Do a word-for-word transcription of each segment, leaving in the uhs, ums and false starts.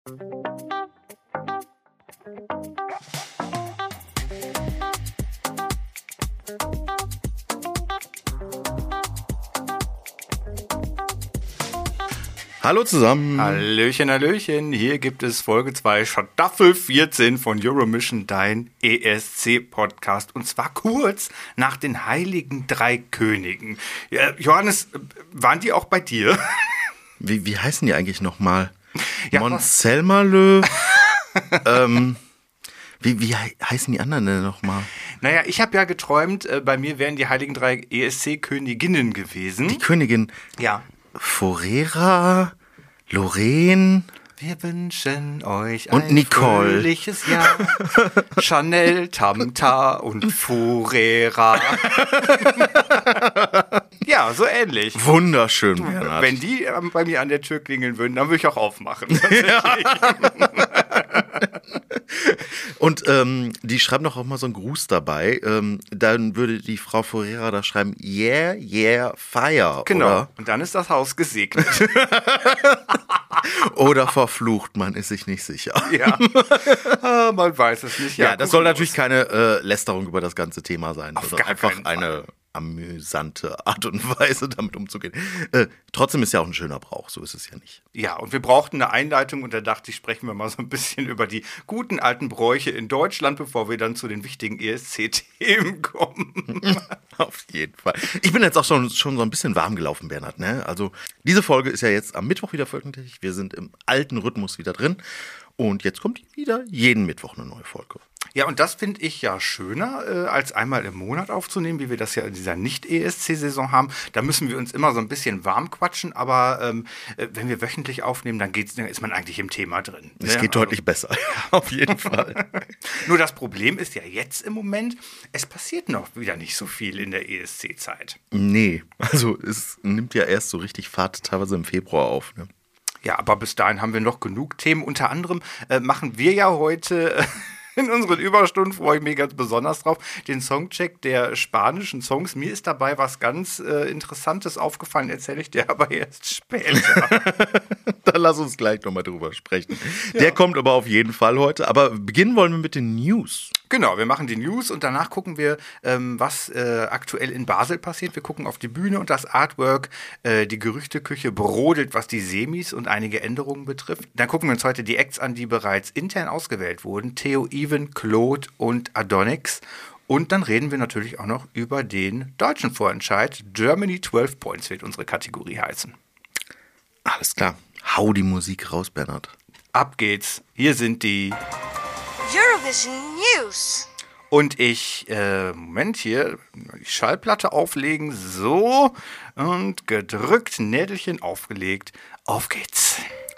Hallo zusammen. Hallöchen, Hallöchen. Hier gibt es Folge zwei, Staffel vierzehn von Euromission, dein E S C-Podcast. Und zwar kurz nach den Heiligen Drei Königen. Ja, Johannes, waren die auch bei dir? Wie, wie heißen die eigentlich nochmal? Ja, Montselmerlö. ähm, wie, wie heißen die anderen denn nochmal? Naja, ich habe ja geträumt, äh, bei mir wären die Heiligen Drei E S C-Königinnen gewesen. Die Königin. Ja. Forera, Lorraine. Wir wünschen euch und ein Nicole. fröhliches Jahr. Chanel, Tamta und Furera. Ja, so ähnlich. Wunderschön, Bernhard. Wenn die ähm, bei mir an der Tür klingeln würden, dann würde ich auch aufmachen. Und ähm, die schreiben doch auch mal so einen Gruß dabei. Ähm, dann würde die Frau Forera da schreiben, yeah, yeah, fire. Genau. Oder, und dann ist das Haus gesegnet. oder verflucht, man ist sich nicht sicher. Ja, ah, man weiß es nicht. Ja, ja das soll natürlich keine äh, Lästerung über das ganze Thema sein. Auf sondern gar einfach keinen Fall. eine amüsante Art und Weise, damit umzugehen. Äh, trotzdem ist ja auch ein schöner Brauch, so ist es ja nicht. Ja, und wir brauchten eine Einleitung und da dachte ich, sprechen wir mal so ein bisschen über die guten alten Bräuche in Deutschland, bevor wir dann zu den wichtigen E S C-Themen kommen. Auf jeden Fall. Ich bin jetzt auch schon, schon so ein bisschen warm gelaufen, Bernhard. Ne? Also diese Folge ist ja jetzt am Mittwoch wieder veröffentlicht. Wir sind im alten Rhythmus wieder drin. Und jetzt kommt wieder jeden Mittwoch eine neue Folge. Ja, und das finde ich ja schöner, äh, als einmal im Monat aufzunehmen, wie wir das ja in dieser Nicht-E S C-Saison haben. Da müssen wir uns immer so ein bisschen warm quatschen, aber ähm, äh, wenn wir wöchentlich aufnehmen, dann, geht's, dann ist man eigentlich im Thema drin. Es ne? geht deutlich also, besser, auf jeden Fall. Nur das Problem ist ja jetzt im Moment, es passiert noch wieder nicht so viel in der E S C-Zeit. Nee, also es nimmt ja erst so richtig Fahrt teilweise im Februar auf, ne? Ja, aber bis dahin haben wir noch genug Themen. Unter anderem äh, machen wir ja heute äh, in unseren Überstunden, freue ich mich ganz besonders drauf, den Songcheck der spanischen Songs. Mir ist dabei was ganz äh, Interessantes aufgefallen, erzähle ich dir aber erst später. Da lass uns gleich nochmal drüber sprechen. Ja. Der kommt aber auf jeden Fall heute. Aber beginnen wollen wir mit den News. Genau, wir machen die News und danach gucken wir, ähm, was äh, aktuell in Basel passiert. Wir gucken auf die Bühne und das Artwork. Äh, die Gerüchteküche brodelt, was die Semis und einige Änderungen betrifft. Dann gucken wir uns heute die Acts an, die bereits intern ausgewählt wurden. Theo, Even, Claude und Adonix. Und dann reden wir natürlich auch noch über den deutschen Vorentscheid. Germany zwölf Points wird unsere Kategorie heißen. Alles klar. Hau die Musik raus, Bernhard. Ab geht's. Hier sind die Eurovision News. Und ich, äh, Moment hier, die Schallplatte auflegen, so, und gedrückt, Nädelchen aufgelegt, auf geht's.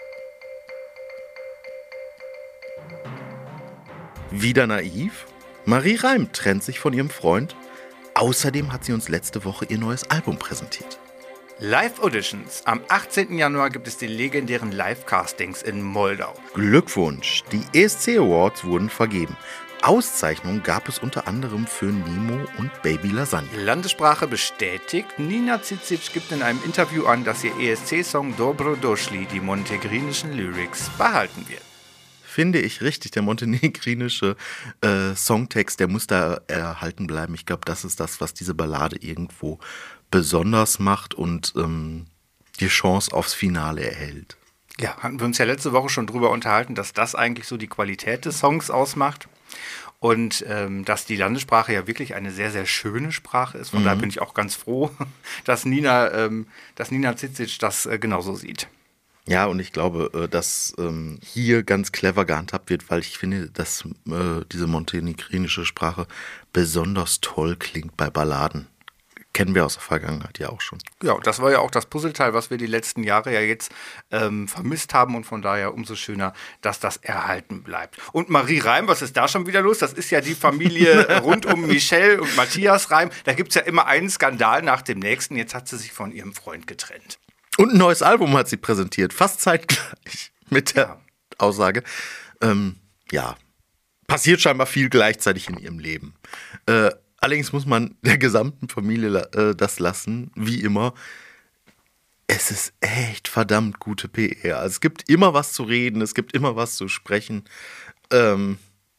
Wieder naiv? Marie Reim trennt sich von ihrem Freund. Außerdem hat sie uns letzte Woche ihr neues Album präsentiert. Live-Auditions. Am achtzehnten Januar gibt es die legendären Live-Castings in Moldau. Glückwunsch, die E S C Awards wurden vergeben. Auszeichnungen gab es unter anderem für Nemo und Baby Lasagne. Landessprache bestätigt. Nina Zizic gibt in einem Interview an, dass ihr E S C-Song Dobro Došli die montenegrinischen Lyrics behalten wird. Finde ich richtig, der montenegrinische äh, Songtext, der muss da erhalten bleiben. Ich glaube, das ist das, was diese Ballade irgendwo besonders macht und ähm, die Chance aufs Finale erhält. Ja, hatten wir uns ja letzte Woche schon drüber unterhalten, dass das eigentlich so die Qualität des Songs ausmacht. Und ähm, dass die Landessprache ja wirklich eine sehr, sehr schöne Sprache ist. Von mhm. daher bin ich auch ganz froh, dass Nina, ähm, dass Nina Zizic das äh, genauso sieht. Ja, und ich glaube, dass ähm, hier ganz clever gehandhabt wird, weil ich finde, dass äh, diese montenegrinische Sprache besonders toll klingt bei Balladen. Kennen wir aus der Vergangenheit ja auch schon. Ja, das war ja auch das Puzzleteil, was wir die letzten Jahre ja jetzt ähm, vermisst haben und von daher umso schöner, dass das erhalten bleibt. Und Marie Reim, was ist da schon wieder los? Das ist ja die Familie rund um Michelle und Matthias Reim. Da gibt es ja immer einen Skandal nach dem nächsten. Jetzt hat sie sich von ihrem Freund getrennt. Und ein neues Album hat sie präsentiert, fast zeitgleich mit der ja. Aussage. Ähm, ja, passiert scheinbar viel gleichzeitig in ihrem Leben. Äh, allerdings muss man der gesamten Familie äh, das lassen, wie immer. Es ist echt verdammt gute P R. Also es gibt immer was zu reden, es gibt immer was zu sprechen. Ähm,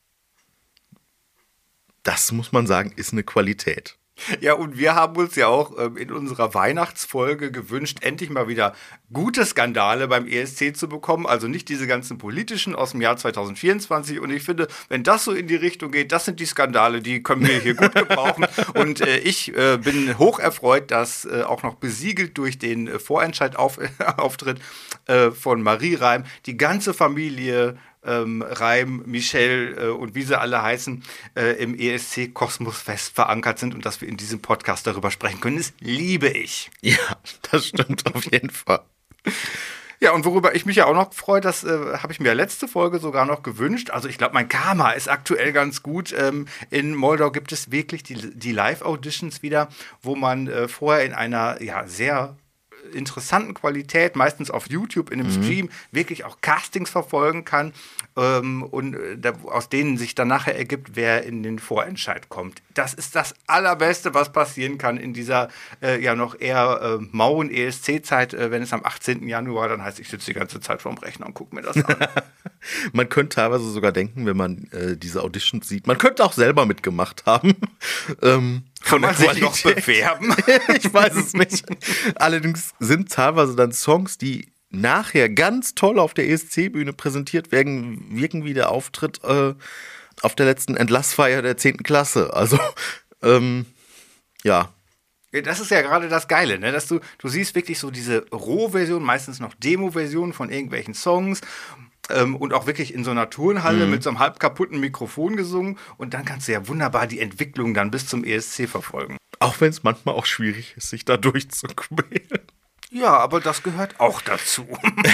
das muss man sagen, ist eine Qualität. Ja, und wir haben uns ja auch ähm, in unserer Weihnachtsfolge gewünscht, endlich mal wieder gute Skandale beim E S C zu bekommen. Also nicht diese ganzen politischen aus dem Jahr zwanzig vierundzwanzig. Und ich finde, wenn das so in die Richtung geht, das sind die Skandale, die können wir hier gut gebrauchen. Und äh, ich äh, bin hoch erfreut, dass äh, auch noch besiegelt durch den äh, Vorentscheid-Auftritt äh, von Marie Reim die ganze Familie Ähm, Reim, Michelle äh, und wie sie alle heißen, äh, im E S C-Kosmos fest verankert sind und dass wir in diesem Podcast darüber sprechen können, das liebe ich. Ja, das stimmt auf jeden Fall. Ja, und worüber ich mich ja auch noch freue, das äh, habe ich mir letzte Folge sogar noch gewünscht. Also ich glaube, mein Karma ist aktuell ganz gut. Ähm, in Moldau gibt es wirklich die, die Live-Auditions wieder, wo man äh, vorher in einer ja sehr interessanten Qualität, meistens auf YouTube in einem mhm. Stream, wirklich auch Castings verfolgen kann ähm, und äh, da, aus denen sich dann nachher ergibt, wer in den Vorentscheid kommt. Das ist das Allerbeste, was passieren kann in dieser äh, ja noch eher äh, mauen E S C-Zeit, äh, wenn es am achtzehnten Januar dann heißt, ich sitze die ganze Zeit vorm Rechner und gucke mir das an. Man könnte teilweise sogar denken, wenn man äh, diese Auditions sieht, man könnte auch selber mitgemacht haben. ähm, Kann man sich noch bewerben? Ich weiß es nicht. Allerdings sind teilweise dann Songs, die nachher ganz toll auf der E S C-Bühne präsentiert werden, wirken wie der Auftritt äh, auf der letzten Entlassfeier der zehnten Klasse. Also, ähm, ja. Das ist ja gerade das Geile, ne? Dass du, du siehst wirklich so diese Rohversion, meistens noch Demo-Version von irgendwelchen Songs. Ähm, und auch wirklich in so einer Turnhalle mhm. mit so einem halb kaputten Mikrofon gesungen. Und dann kannst du ja wunderbar die Entwicklung dann bis zum E S C verfolgen. Auch wenn es manchmal auch schwierig ist, sich da durchzuquälen. Ja, aber das gehört auch dazu.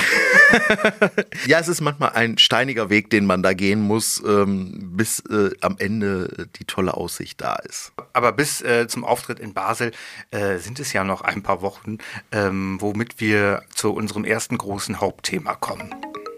Ja, es ist manchmal ein steiniger Weg, den man da gehen muss, ähm, bis äh, am Ende die tolle Aussicht da ist. Aber bis äh, zum Auftritt in Basel äh, sind es ja noch ein paar Wochen, ähm, womit wir zu unserem ersten großen Hauptthema kommen.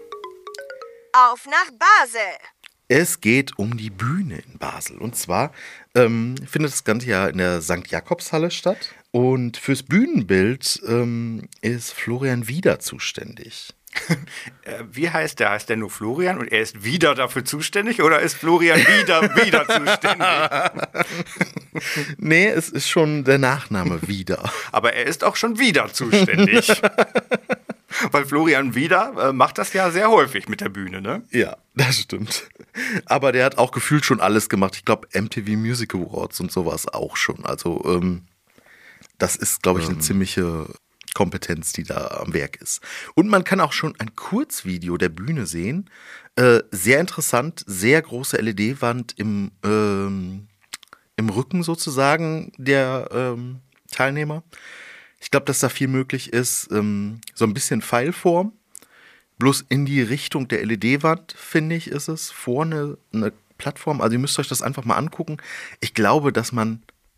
Auf nach Basel! Es geht um die Bühne in Basel. Und zwar ähm, findet das Ganze ja in der Sankt Jakobshalle statt. Und fürs Bühnenbild ähm, ist Florian Wieder zuständig. Wie heißt der? Heißt der nur Florian und er ist wieder dafür zuständig oder ist Florian wieder wieder zuständig? Nee, es ist schon der Nachname Wieder. Aber er ist auch schon wieder zuständig. Weil Florian Wieder äh, macht das ja sehr häufig mit der Bühne, ne? Ja, das stimmt. Aber der hat auch gefühlt schon alles gemacht. Ich glaube, M T V Music Awards und sowas auch schon. Also ähm, das ist, glaube ich, eine ähm. ziemliche Kompetenz, die da am Werk ist. Und man kann auch schon ein Kurzvideo der Bühne sehen. Äh, sehr interessant, sehr große L E D-Wand im, ähm, im Rücken sozusagen der ähm, Teilnehmer. Ich glaube, dass da viel möglich ist, ähm, so ein bisschen Pfeilform, bloß in die Richtung der L E D-Wand, finde ich, ist es. Vorne eine Plattform, also ihr müsst euch das einfach mal angucken. Ich glaube, dass man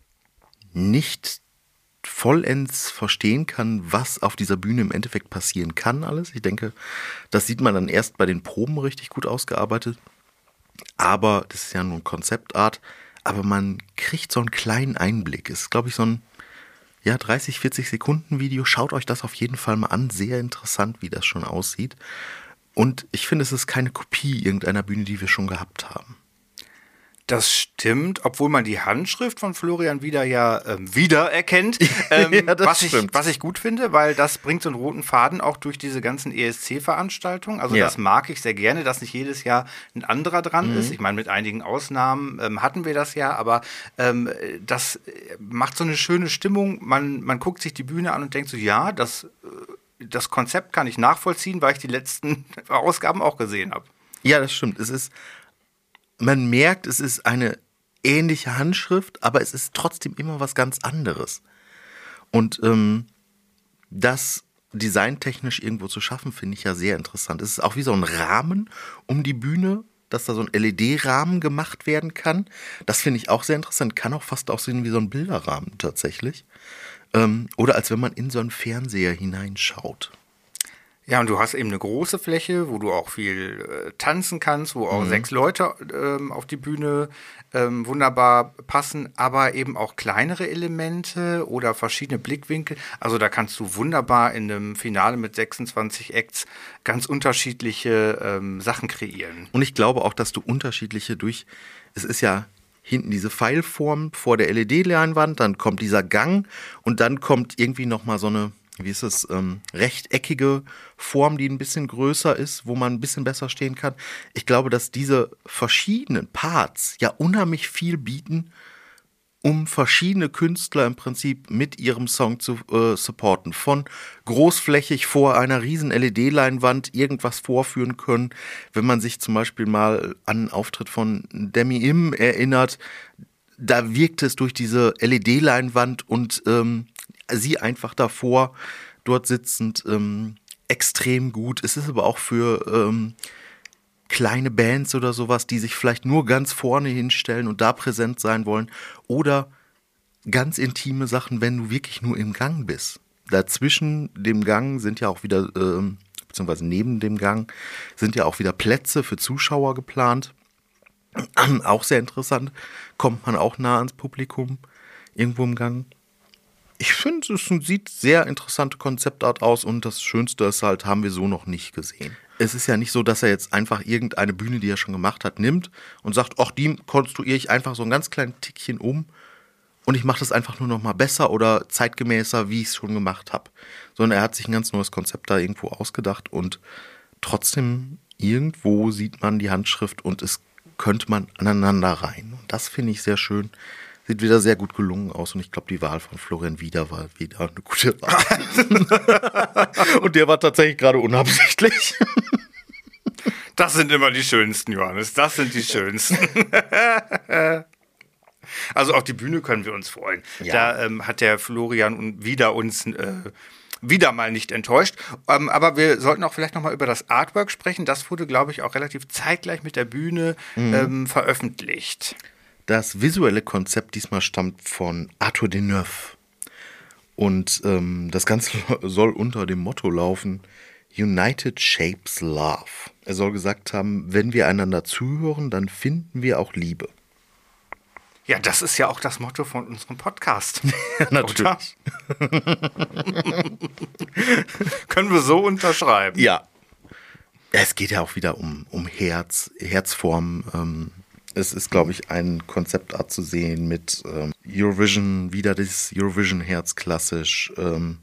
nicht vollends verstehen kann, was auf dieser Bühne im Endeffekt passieren kann alles. Ich denke, das sieht man dann erst bei den Proben richtig gut ausgearbeitet. Aber das ist ja nur Konzeptart. Aber man kriegt so einen kleinen Einblick. Es ist, glaube ich, so ein ja, dreißig, vierzig Sekunden Video. Schaut euch das auf jeden Fall mal an. Sehr interessant, wie das schon aussieht. Und ich finde, es ist keine Kopie irgendeiner Bühne, die wir schon gehabt haben. Das stimmt, obwohl man die Handschrift von Florian Wieder ja ähm, wiedererkennt, ähm, ja, das was, ich, stimmt. was ich gut finde, weil das bringt so einen roten Faden auch durch diese ganzen E S C-Veranstaltungen. Also Ja. das mag ich sehr gerne, dass nicht jedes Jahr ein anderer dran Mhm. ist. Ich meine, mit einigen Ausnahmen ähm, hatten wir das ja, aber ähm, das macht so eine schöne Stimmung. Man, man guckt sich die Bühne an und denkt so, ja, das, äh, das Konzept kann ich nachvollziehen, weil ich die letzten Ausgaben auch gesehen habe. Ja, das stimmt. Es ist, man merkt, es ist eine ähnliche Handschrift, aber es ist trotzdem immer was ganz anderes. Und ähm, das designtechnisch irgendwo zu schaffen, finde ich ja sehr interessant. Es ist auch wie so ein Rahmen um die Bühne, dass da so ein L E D-Rahmen gemacht werden kann. Das finde ich auch sehr interessant. Kann auch fast aussehen wie so ein Bilderrahmen tatsächlich. Ähm, oder als wenn man in so einen Fernseher hineinschaut. Ja, und du hast eben eine große Fläche, wo du auch viel äh, tanzen kannst, wo auch mhm. sechs Leute ähm, auf die Bühne ähm, wunderbar passen, aber eben auch kleinere Elemente oder verschiedene Blickwinkel. Also da kannst du wunderbar in einem Finale mit sechsundzwanzig Acts ganz unterschiedliche ähm, Sachen kreieren. Und ich glaube auch, dass du unterschiedliche durch, es ist ja hinten diese Pfeilform vor der L E D-Leinwand, dann kommt dieser Gang und dann kommt irgendwie nochmal so eine, wie ist es, ähm, rechteckige Form, die ein bisschen größer ist, wo man ein bisschen besser stehen kann. Ich glaube, dass diese verschiedenen Parts ja unheimlich viel bieten, um verschiedene Künstler im Prinzip mit ihrem Song zu äh, supporten. Von großflächig vor einer riesen L E D-Leinwand irgendwas vorführen können. Wenn man sich zum Beispiel mal an einen Auftritt von Demi Im erinnert, da wirkt es durch diese L E D-Leinwand und ähm, sie einfach davor, dort sitzend, ähm, extrem gut. Es ist aber auch für ähm, kleine Bands oder sowas, die sich vielleicht nur ganz vorne hinstellen und da präsent sein wollen. Oder ganz intime Sachen, wenn du wirklich nur im Gang bist. Dazwischen dem Gang sind ja auch wieder, ähm, beziehungsweise neben dem Gang, sind ja auch wieder Plätze für Zuschauer geplant. Auch sehr interessant. Kommt man auch nah ans Publikum, irgendwo im Gang. Ich finde, es sieht sehr interessante Konzeptart aus und das Schönste ist halt, haben wir so noch nicht gesehen. Es ist ja nicht so, dass er jetzt einfach irgendeine Bühne, die er schon gemacht hat, nimmt und sagt, ach, die konstruiere ich einfach so ein ganz kleines Tickchen um und ich mache das einfach nur noch mal besser oder zeitgemäßer, wie ich es schon gemacht habe. Sondern er hat sich ein ganz neues Konzept da irgendwo ausgedacht und trotzdem irgendwo sieht man die Handschrift und es könnte man aneinander rein. Und das finde ich sehr schön. Sieht wieder sehr gut gelungen aus und ich glaube, die Wahl von Florian Wieder war wieder eine gute Wahl. Und der war tatsächlich gerade unabsichtlich. Das sind immer die schönsten, Johannes. Das sind die schönsten. Also auf die Bühne können wir uns freuen. Ja. Da ähm, hat der Florian wieder uns äh, wieder mal nicht enttäuscht. Ähm, aber wir sollten auch vielleicht nochmal über das Artwork sprechen. Das wurde, glaube ich, auch relativ zeitgleich mit der Bühne mhm. ähm, veröffentlicht. Das visuelle Konzept diesmal stammt von Arthur Deneuve. Und ähm, das Ganze soll unter dem Motto laufen, United Shapes Love. Er soll gesagt haben, wenn wir einander zuhören, dann finden wir auch Liebe. Ja, das ist ja auch das Motto von unserem Podcast. Ja, natürlich. Können wir so unterschreiben. Ja. Es geht ja auch wieder um, um Herz, Herzform. Ähm, es ist, glaube ich, ein Konzeptart zu sehen mit ähm, Eurovision, wieder das Eurovision-Herz klassisch. Ähm,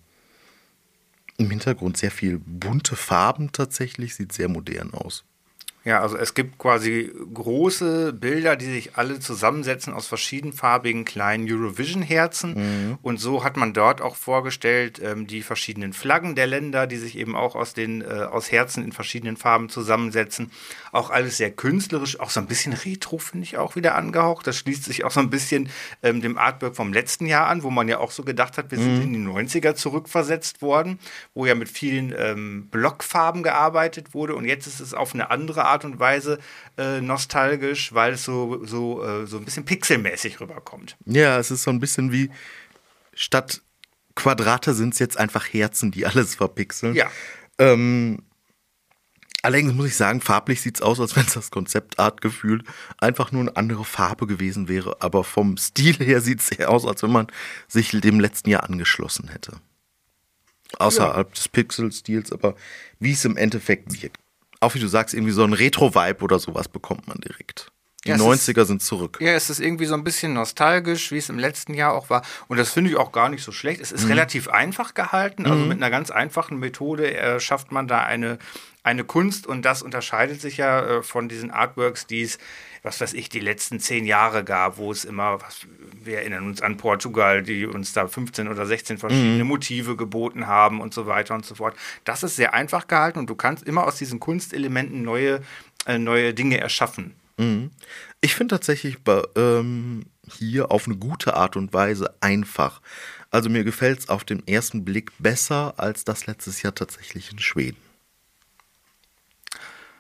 Im Hintergrund sehr viel bunte Farben tatsächlich, sieht sehr modern aus. Ja, also es gibt quasi große Bilder, die sich alle zusammensetzen aus verschiedenfarbigen kleinen Eurovision-Herzen. Mhm. Und so hat man dort auch vorgestellt, ähm, die verschiedenen Flaggen der Länder, die sich eben auch aus den äh, aus Herzen in verschiedenen Farben zusammensetzen. Auch alles sehr künstlerisch, auch so ein bisschen retro, finde ich, auch wieder angehaucht. Das schließt sich auch so ein bisschen ähm, dem Artwork vom letzten Jahr an, wo man ja auch so gedacht hat, wir sind mhm. in die neunziger zurückversetzt worden, wo ja mit vielen ähm, Blockfarben gearbeitet wurde. Und jetzt ist es auf eine andere Art Art und Weise äh, nostalgisch, weil es so, so, äh, so ein bisschen pixelmäßig rüberkommt. Ja, es ist so ein bisschen wie, statt Quadrate sind es jetzt einfach Herzen, die alles verpixeln. Ja. Ähm, allerdings muss ich sagen, farblich sieht es aus, als wenn es das Konzeptart-Gefühl einfach nur eine andere Farbe gewesen wäre. Aber vom Stil her sieht es eher aus, als wenn man sich dem letzten Jahr angeschlossen hätte. Außerhalb ja. des Pixel-Stils, aber wie es im Endeffekt wirkt. Auch wie du sagst, irgendwie so ein Retro-Vibe oder sowas bekommt man direkt. Die ja, neunziger ist, sind zurück. Ja, es ist irgendwie so ein bisschen nostalgisch, wie es im letzten Jahr auch war. Und das finde ich auch gar nicht so schlecht. Es ist mhm. relativ einfach gehalten. Also mhm. mit einer ganz einfachen Methode äh, schafft man da eine, eine Kunst. Und das unterscheidet sich ja äh, von diesen Artworks, die es, was weiß ich, die letzten zehn Jahre gab, wo es immer, was, wir erinnern uns an Portugal, die uns da fünfzehn oder sechzehn verschiedene mhm. Motive geboten haben und so weiter und so fort. Das ist sehr einfach gehalten und du kannst immer aus diesen Kunstelementen neue, äh, neue Dinge erschaffen. Mhm. Ich finde tatsächlich ähm, hier auf eine gute Art und Weise einfach. Also mir gefällt es auf den ersten Blick besser als das letztes Jahr tatsächlich in Schweden.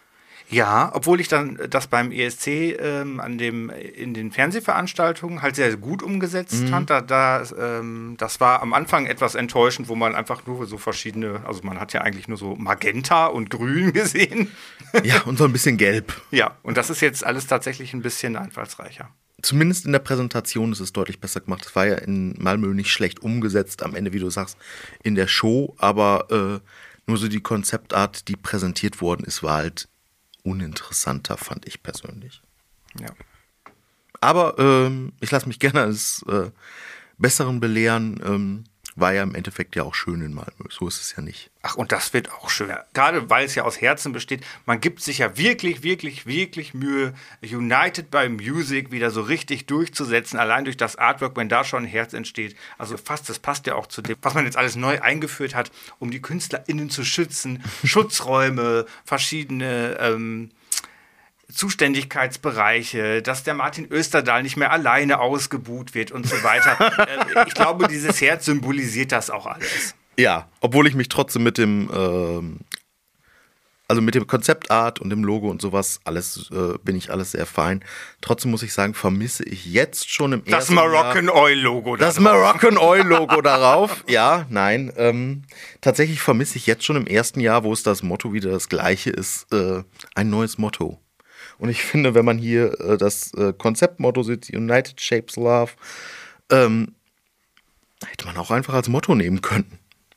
Ja, obwohl ich dann das beim E S C ähm, an dem, in den Fernsehveranstaltungen halt sehr gut umgesetzt Mhm. fand. Da, da, ähm, das war am Anfang etwas enttäuschend, wo man einfach nur so verschiedene, also man hat ja eigentlich nur so Magenta und Grün gesehen. Ja, und so ein bisschen gelb. Ja, und das ist jetzt alles tatsächlich ein bisschen einfallsreicher. Zumindest in der Präsentation ist es deutlich besser gemacht. Es war ja in Malmö nicht schlecht umgesetzt, am Ende, wie du sagst, in der Show, aber äh, nur so die Konzeptart, die präsentiert worden ist, war halt uninteressanter, fand ich persönlich. Ja. Aber ähm, ich lasse mich gerne als äh, Besseren belehren. Ähm, war ja im Endeffekt ja auch schön in Malmö. So ist es ja nicht. Ach, und das wird auch schön. Gerade weil es ja aus Herzen besteht. Man gibt sich ja wirklich, wirklich, wirklich Mühe, United by Music wieder so richtig durchzusetzen. Allein durch das Artwork, wenn da schon ein Herz entsteht. Also fast, das passt ja auch zu dem, was man jetzt alles neu eingeführt hat, um die KünstlerInnen zu schützen. Schutzräume, verschiedene ähm, Zuständigkeitsbereiche, dass der Martin Österdahl nicht mehr alleine ausgebuht wird und so weiter. äh, ich glaube, dieses Herz symbolisiert das auch alles. Ja, obwohl ich mich trotzdem mit dem, ähm, also mit dem Konzeptart und dem Logo und sowas, alles, äh, bin ich alles sehr fein. Trotzdem muss ich sagen, vermisse ich jetzt schon im Das ersten Moroccan Jahr Oil Logo. das Moroccan Oil Logo darauf. Ja, nein, ähm, tatsächlich vermisse ich jetzt schon im ersten Jahr, wo es das Motto wieder das gleiche ist, äh, ein neues Motto. Und ich finde, wenn man hier äh, das äh, Konzeptmotto sieht, United Shapes Love, ähm, hätte man auch einfach als Motto nehmen können.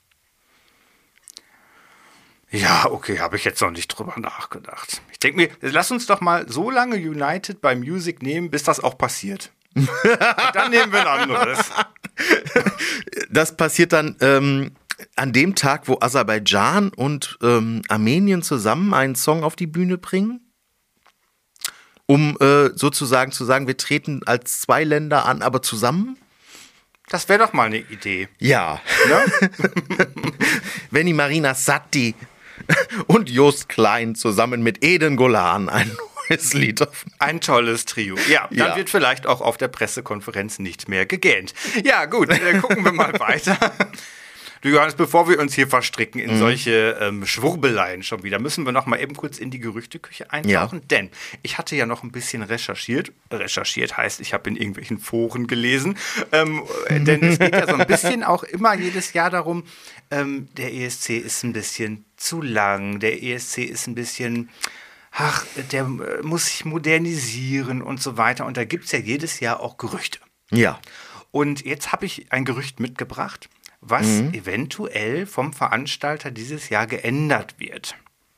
Ja, okay, habe ich jetzt noch nicht drüber nachgedacht. Ich denke mir, lass uns doch mal so lange United by Music nehmen, bis das auch passiert. Und dann nehmen wir ein anderes. Das passiert dann ähm, an dem Tag, wo Aserbaidschan und ähm, Armenien zusammen einen Song auf die Bühne bringen, um äh, sozusagen zu sagen, wir treten als zwei Länder an, aber zusammen. Das wäre doch mal eine Idee. Ja. Ne? Wenn die Marina Satti und Jost Klein zusammen mit Eden Golan ein neues Lied auf. Ein tolles Trio. Ja, dann Ja. wird vielleicht auch auf der Pressekonferenz nicht mehr gegähnt. Ja, gut, äh, gucken wir mal weiter. Du Johannes, bevor wir uns hier verstricken in mhm. solche ähm, Schwurbeleien schon wieder, müssen wir noch mal eben kurz in die Gerüchteküche eintauchen. Ja. Denn ich hatte ja noch ein bisschen recherchiert. Recherchiert heißt, ich habe in irgendwelchen Foren gelesen. Ähm, denn es geht ja so ein bisschen auch immer jedes Jahr darum, ähm, der E S C ist ein bisschen zu lang, der E S C ist ein bisschen... ach, der äh, muss sich modernisieren und so weiter. Und da gibt es ja jedes Jahr auch Gerüchte. Ja. Und jetzt habe ich ein Gerücht mitgebracht, was mhm. eventuell vom Veranstalter dieses Jahr geändert wird.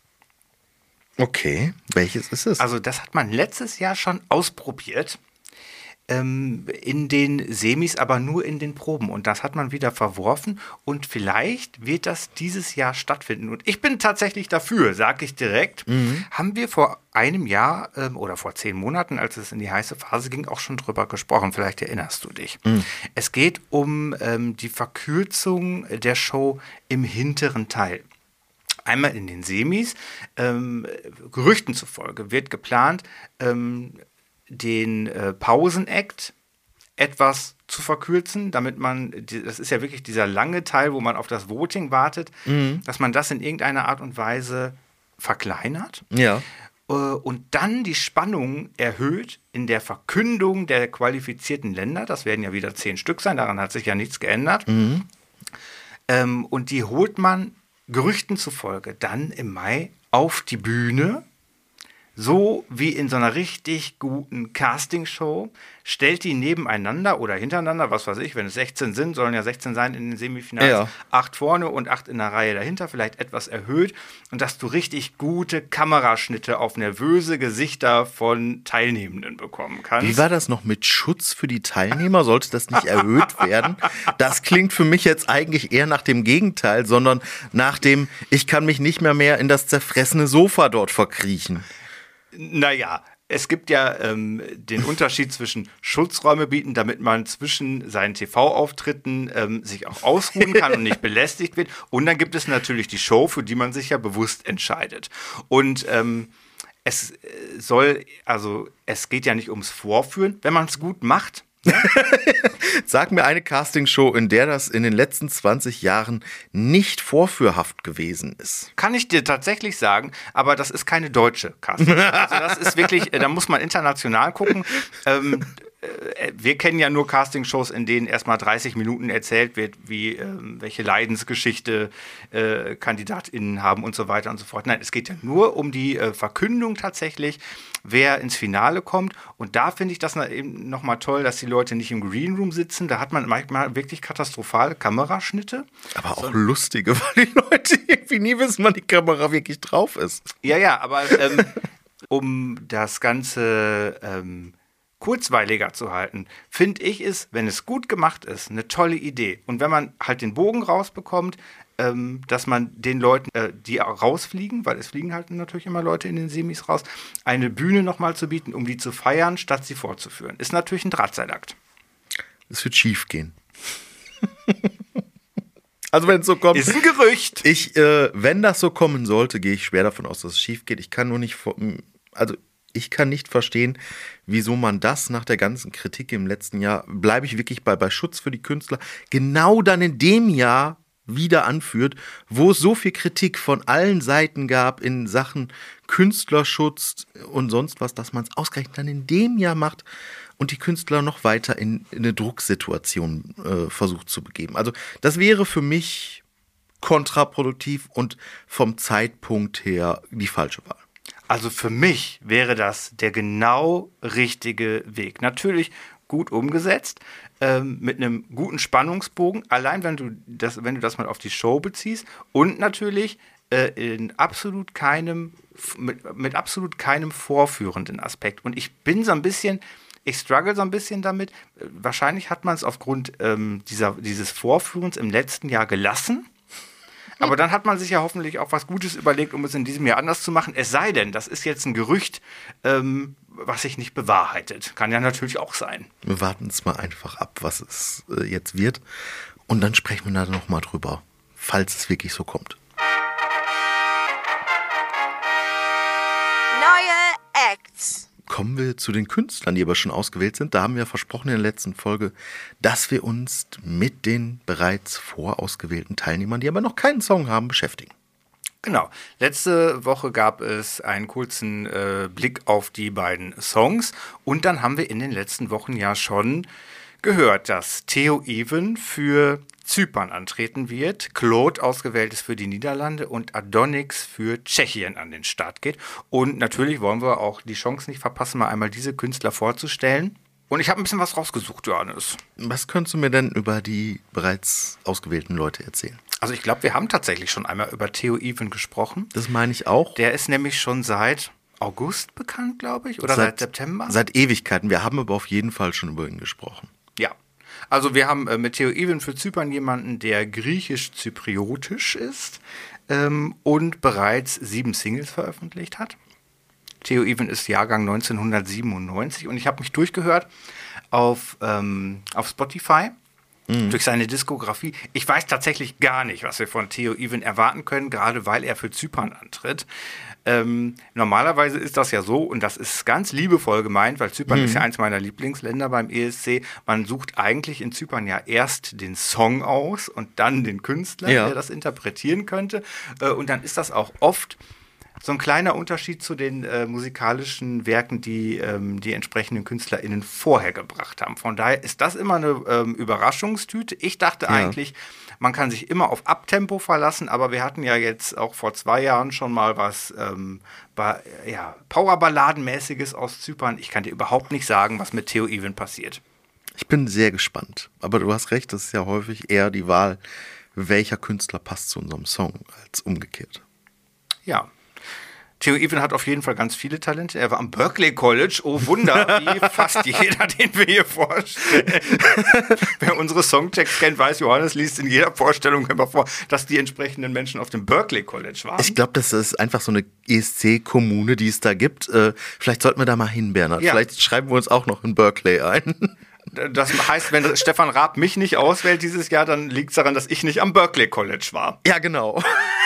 Okay, welches ist es? Also das hat man letztes Jahr schon ausprobiert. Ähm, in den Semis, aber nur in den Proben. Und das hat man wieder verworfen. Und vielleicht wird das dieses Jahr stattfinden. Und ich bin tatsächlich dafür, sage ich direkt. Mhm. Haben wir vor einem Jahr ähm, oder vor zehn Monaten, als es in die heiße Phase ging, auch schon drüber gesprochen. Vielleicht erinnerst du dich. Mhm. Es geht um ähm, die Verkürzung der Show im hinteren Teil. Einmal in den Semis. Ähm, Gerüchten zufolge wird geplant, ähm, den äh, Pausenakt etwas zu verkürzen, damit man, das ist ja wirklich dieser lange Teil, wo man auf das Voting wartet, mhm. dass man das in irgendeiner Art und Weise verkleinert. Ja. Äh, und dann die Spannung erhöht in der Verkündung der qualifizierten Länder. Das werden ja wieder zehn Stück sein, daran hat sich ja nichts geändert. Mhm. Ähm, und die holt man Gerüchten zufolge dann im Mai auf die Bühne. So wie in so einer richtig guten Castingshow, stellt die nebeneinander oder hintereinander, was weiß ich, wenn es sechzehn sind, sollen ja sechzehn sein in den Semifinals, ja. acht vorne und acht in der Reihe dahinter, vielleicht etwas erhöht und dass du richtig gute Kameraschnitte auf nervöse Gesichter von Teilnehmenden bekommen kannst. Wie war das noch mit Schutz für die Teilnehmer? Sollte das nicht erhöht werden? Das klingt für mich jetzt eigentlich eher nach dem Gegenteil, sondern nach dem, ich kann mich nicht mehr mehr in das zerfressene Sofa dort verkriechen. Naja, es gibt ja ähm, den Unterschied zwischen Schutzräume bieten, damit man zwischen seinen T V-Auftritten ähm, sich auch ausruhen kann und nicht belästigt wird. Und dann gibt es natürlich die Show, für die man sich ja bewusst entscheidet. Und ähm, es soll, also es geht ja nicht ums Vorführen. Wenn man es gut macht, Sag mir eine Castingshow, in der das in den letzten zwanzig Jahren nicht vorführhaft gewesen ist. Kann ich dir tatsächlich sagen, aber das ist keine deutsche Casting. Also das ist wirklich, da muss man international gucken. Ähm, wir kennen ja nur Castingshows, in denen erstmal dreißig Minuten erzählt wird, wie ähm, welche Leidensgeschichte äh, KandidatInnen haben und so weiter und so fort. Nein, es geht ja nur um die äh, Verkündung tatsächlich, wer ins Finale kommt. Und da finde ich das eben nochmal toll, dass die Leute nicht im Greenroom sitzen. Da hat man manchmal wirklich katastrophale Kameraschnitte. Aber auch so lustige, weil die Leute irgendwie nie wissen, wann die Kamera wirklich drauf ist. Ja, ja, aber ähm, um das Ganze ähm, kurzweiliger zu halten, finde ich es, wenn es gut gemacht ist, eine tolle Idee. Und wenn man halt den Bogen rausbekommt, ähm, dass man den Leuten, äh, die rausfliegen, weil es fliegen halt natürlich immer Leute in den Semis raus, eine Bühne nochmal zu bieten, um die zu feiern, statt sie fortzuführen. Ist natürlich ein Drahtseilakt. Es wird schief gehen. Also wenn es so kommt. Ist ein Gerücht. Ich, äh, wenn das so kommen sollte, gehe ich schwer davon aus, dass es schief geht. Ich kann nur nicht, also ich kann nicht verstehen, wieso man das nach der ganzen Kritik im letzten Jahr, bleibe ich wirklich bei, bei Schutz für die Künstler, genau dann in dem Jahr wieder anführt, wo es so viel Kritik von allen Seiten gab in Sachen Künstlerschutz und sonst was, dass man es ausgerechnet dann in dem Jahr macht und die Künstler noch weiter in, in eine Drucksituation äh, versucht zu begeben. Also das wäre für mich kontraproduktiv und vom Zeitpunkt her die falsche Wahl. Also für mich wäre das der genau richtige Weg. Natürlich gut umgesetzt, ähm, mit einem guten Spannungsbogen, allein wenn du das, wenn du das mal auf die Show beziehst und natürlich äh, in absolut keinem, mit, mit absolut keinem vorführenden Aspekt. Und ich bin so ein bisschen, ich struggle so ein bisschen damit. Wahrscheinlich hat man es aufgrund ähm, dieser, dieses Vorführens im letzten Jahr gelassen. Aber dann hat man sich ja hoffentlich auch was Gutes überlegt, um es in diesem Jahr anders zu machen. Es sei denn, das ist jetzt ein Gerücht, ähm, was sich nicht bewahrheitet. Kann ja natürlich auch sein. Wir warten es mal einfach ab, was es äh, jetzt wird. Und dann sprechen wir da nochmal drüber, falls es wirklich so kommt. Neue Acts. Kommen wir zu den Künstlern, die aber schon ausgewählt sind. Da haben wir versprochen in der letzten Folge, dass wir uns mit den bereits vorausgewählten Teilnehmern, die aber noch keinen Song haben, beschäftigen. Genau. Letzte Woche gab es einen kurzen äh, Blick auf die beiden Songs. Und dann haben wir in den letzten Wochen ja schon gehört, dass Theo Even für Zypern antreten wird, Claude ausgewählt ist für die Niederlande und Adonix für Tschechien an den Start geht. Und natürlich wollen wir auch die Chance nicht verpassen, mal einmal diese Künstler vorzustellen. Und ich habe ein bisschen was rausgesucht, Johannes. Was könntest du mir denn über die bereits ausgewählten Leute erzählen? Also ich glaube, wir haben tatsächlich schon einmal über Theo Even gesprochen. Das meine ich auch. Der ist nämlich schon seit August bekannt, glaube ich, oder seit, seit September? Seit Ewigkeiten. Wir haben aber auf jeden Fall schon über ihn gesprochen. Ja. Also wir haben äh, mit Theo Even für Zypern jemanden, der griechisch-zypriotisch ist ähm, und bereits sieben Singles veröffentlicht hat. Theo Even ist Jahrgang neunzehnhundertsiebenundneunzig und ich habe mich durchgehört auf, ähm, auf Spotify. Mhm. Durch seine Diskografie. Ich weiß tatsächlich gar nicht, was wir von Theo Even erwarten können, gerade weil er für Zypern antritt. Ähm, normalerweise ist das ja so, und das ist ganz liebevoll gemeint, weil Zypern mhm. ist ja eins meiner Lieblingsländer beim E S C. Man sucht eigentlich in Zypern ja erst den Song aus und dann den Künstler, ja. der das interpretieren könnte. Äh, und dann ist das auch oft so ein kleiner Unterschied zu den äh, musikalischen Werken, die ähm, die entsprechenden KünstlerInnen vorher gebracht haben. Von daher ist das immer eine ähm, Überraschungstüte. Ich dachte ja. eigentlich, man kann sich immer auf Abtempo verlassen, aber wir hatten ja jetzt auch vor zwei Jahren schon mal was ähm, ba- ja, Powerballadenmäßiges aus Zypern. Ich kann dir überhaupt nicht sagen, was mit Theo Even passiert. Ich bin sehr gespannt. Aber du hast recht, das ist ja häufig eher die Wahl, welcher Künstler passt zu unserem Song, als umgekehrt. Ja. Theo Even hat auf jeden Fall ganz viele Talente. Er war am Berklee College. Oh Wunder, wie fast jeder, den wir hier vorstellen. Wer unsere Songtext kennt, weiß, Johannes liest in jeder Vorstellung immer vor, dass die entsprechenden Menschen auf dem Berklee College waren. Ich glaube, das ist einfach so eine E S C-Kommune, die es da gibt. Äh, vielleicht sollten wir da mal hin, Bernhard. Ja. Vielleicht schreiben wir uns auch noch in Berkeley ein. Das heißt, wenn Stefan Raab mich nicht auswählt dieses Jahr, dann liegt es daran, dass ich nicht am Berklee College war. Ja, genau.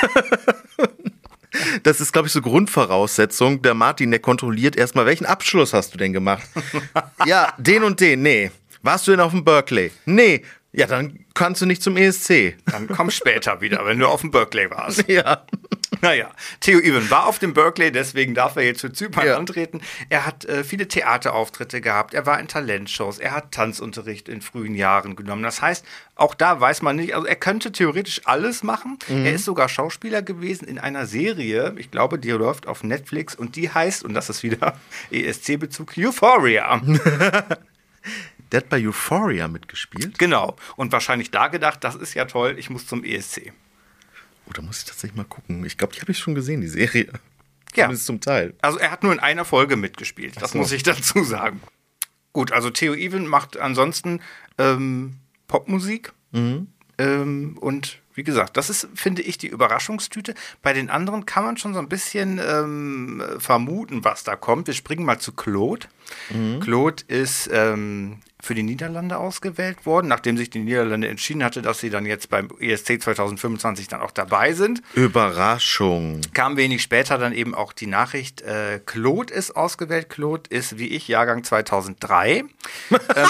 Das ist, glaube ich, so Grundvoraussetzung. Der Martin, der kontrolliert erstmal, welchen Abschluss hast du denn gemacht? Ja, den und den, nee. Warst du denn auf dem Berkeley? Nee. Ja, dann kannst du nicht zum E S C. Dann komm später wieder, wenn du auf dem Berkeley warst. Ja. Naja, Theo Even war auf dem Berkeley, deswegen darf er jetzt für Zypern Ja. antreten. Er hat äh, viele Theaterauftritte gehabt, er war in Talentshows, er hat Tanzunterricht in frühen Jahren genommen. Das heißt, auch da weiß man nicht, also er könnte theoretisch alles machen. Mhm. Er ist sogar Schauspieler gewesen in einer Serie, ich glaube, die läuft auf Netflix und die heißt, und das ist wieder E S C-Bezug, Euphoria. Der hat bei Euphoria mitgespielt. Genau. Und wahrscheinlich da gedacht, das ist ja toll, ich muss zum E S C. Oh, da muss ich tatsächlich mal gucken. Ich glaube, die habe ich schon gesehen, die Serie. Ja. Zumindest zum Teil. Also er hat nur in einer Folge mitgespielt, das Ach so. muss ich dazu sagen. Gut, also Theo Even macht ansonsten ähm, Popmusik. Mhm. Ähm, und wie gesagt, das ist, finde ich, die Überraschungstüte. Bei den anderen kann man schon so ein bisschen ähm, vermuten, was da kommt. Wir springen mal zu Claude. Mhm. Claude ist ähm, für die Niederlande ausgewählt worden, nachdem sich die Niederlande entschieden hatte, dass sie dann jetzt beim E S C zwanzig fünfundzwanzig dann auch dabei sind. Überraschung. Kam wenig später dann eben auch die Nachricht, äh, Claude ist ausgewählt. Claude ist, wie ich, Jahrgang zweitausenddrei. ähm,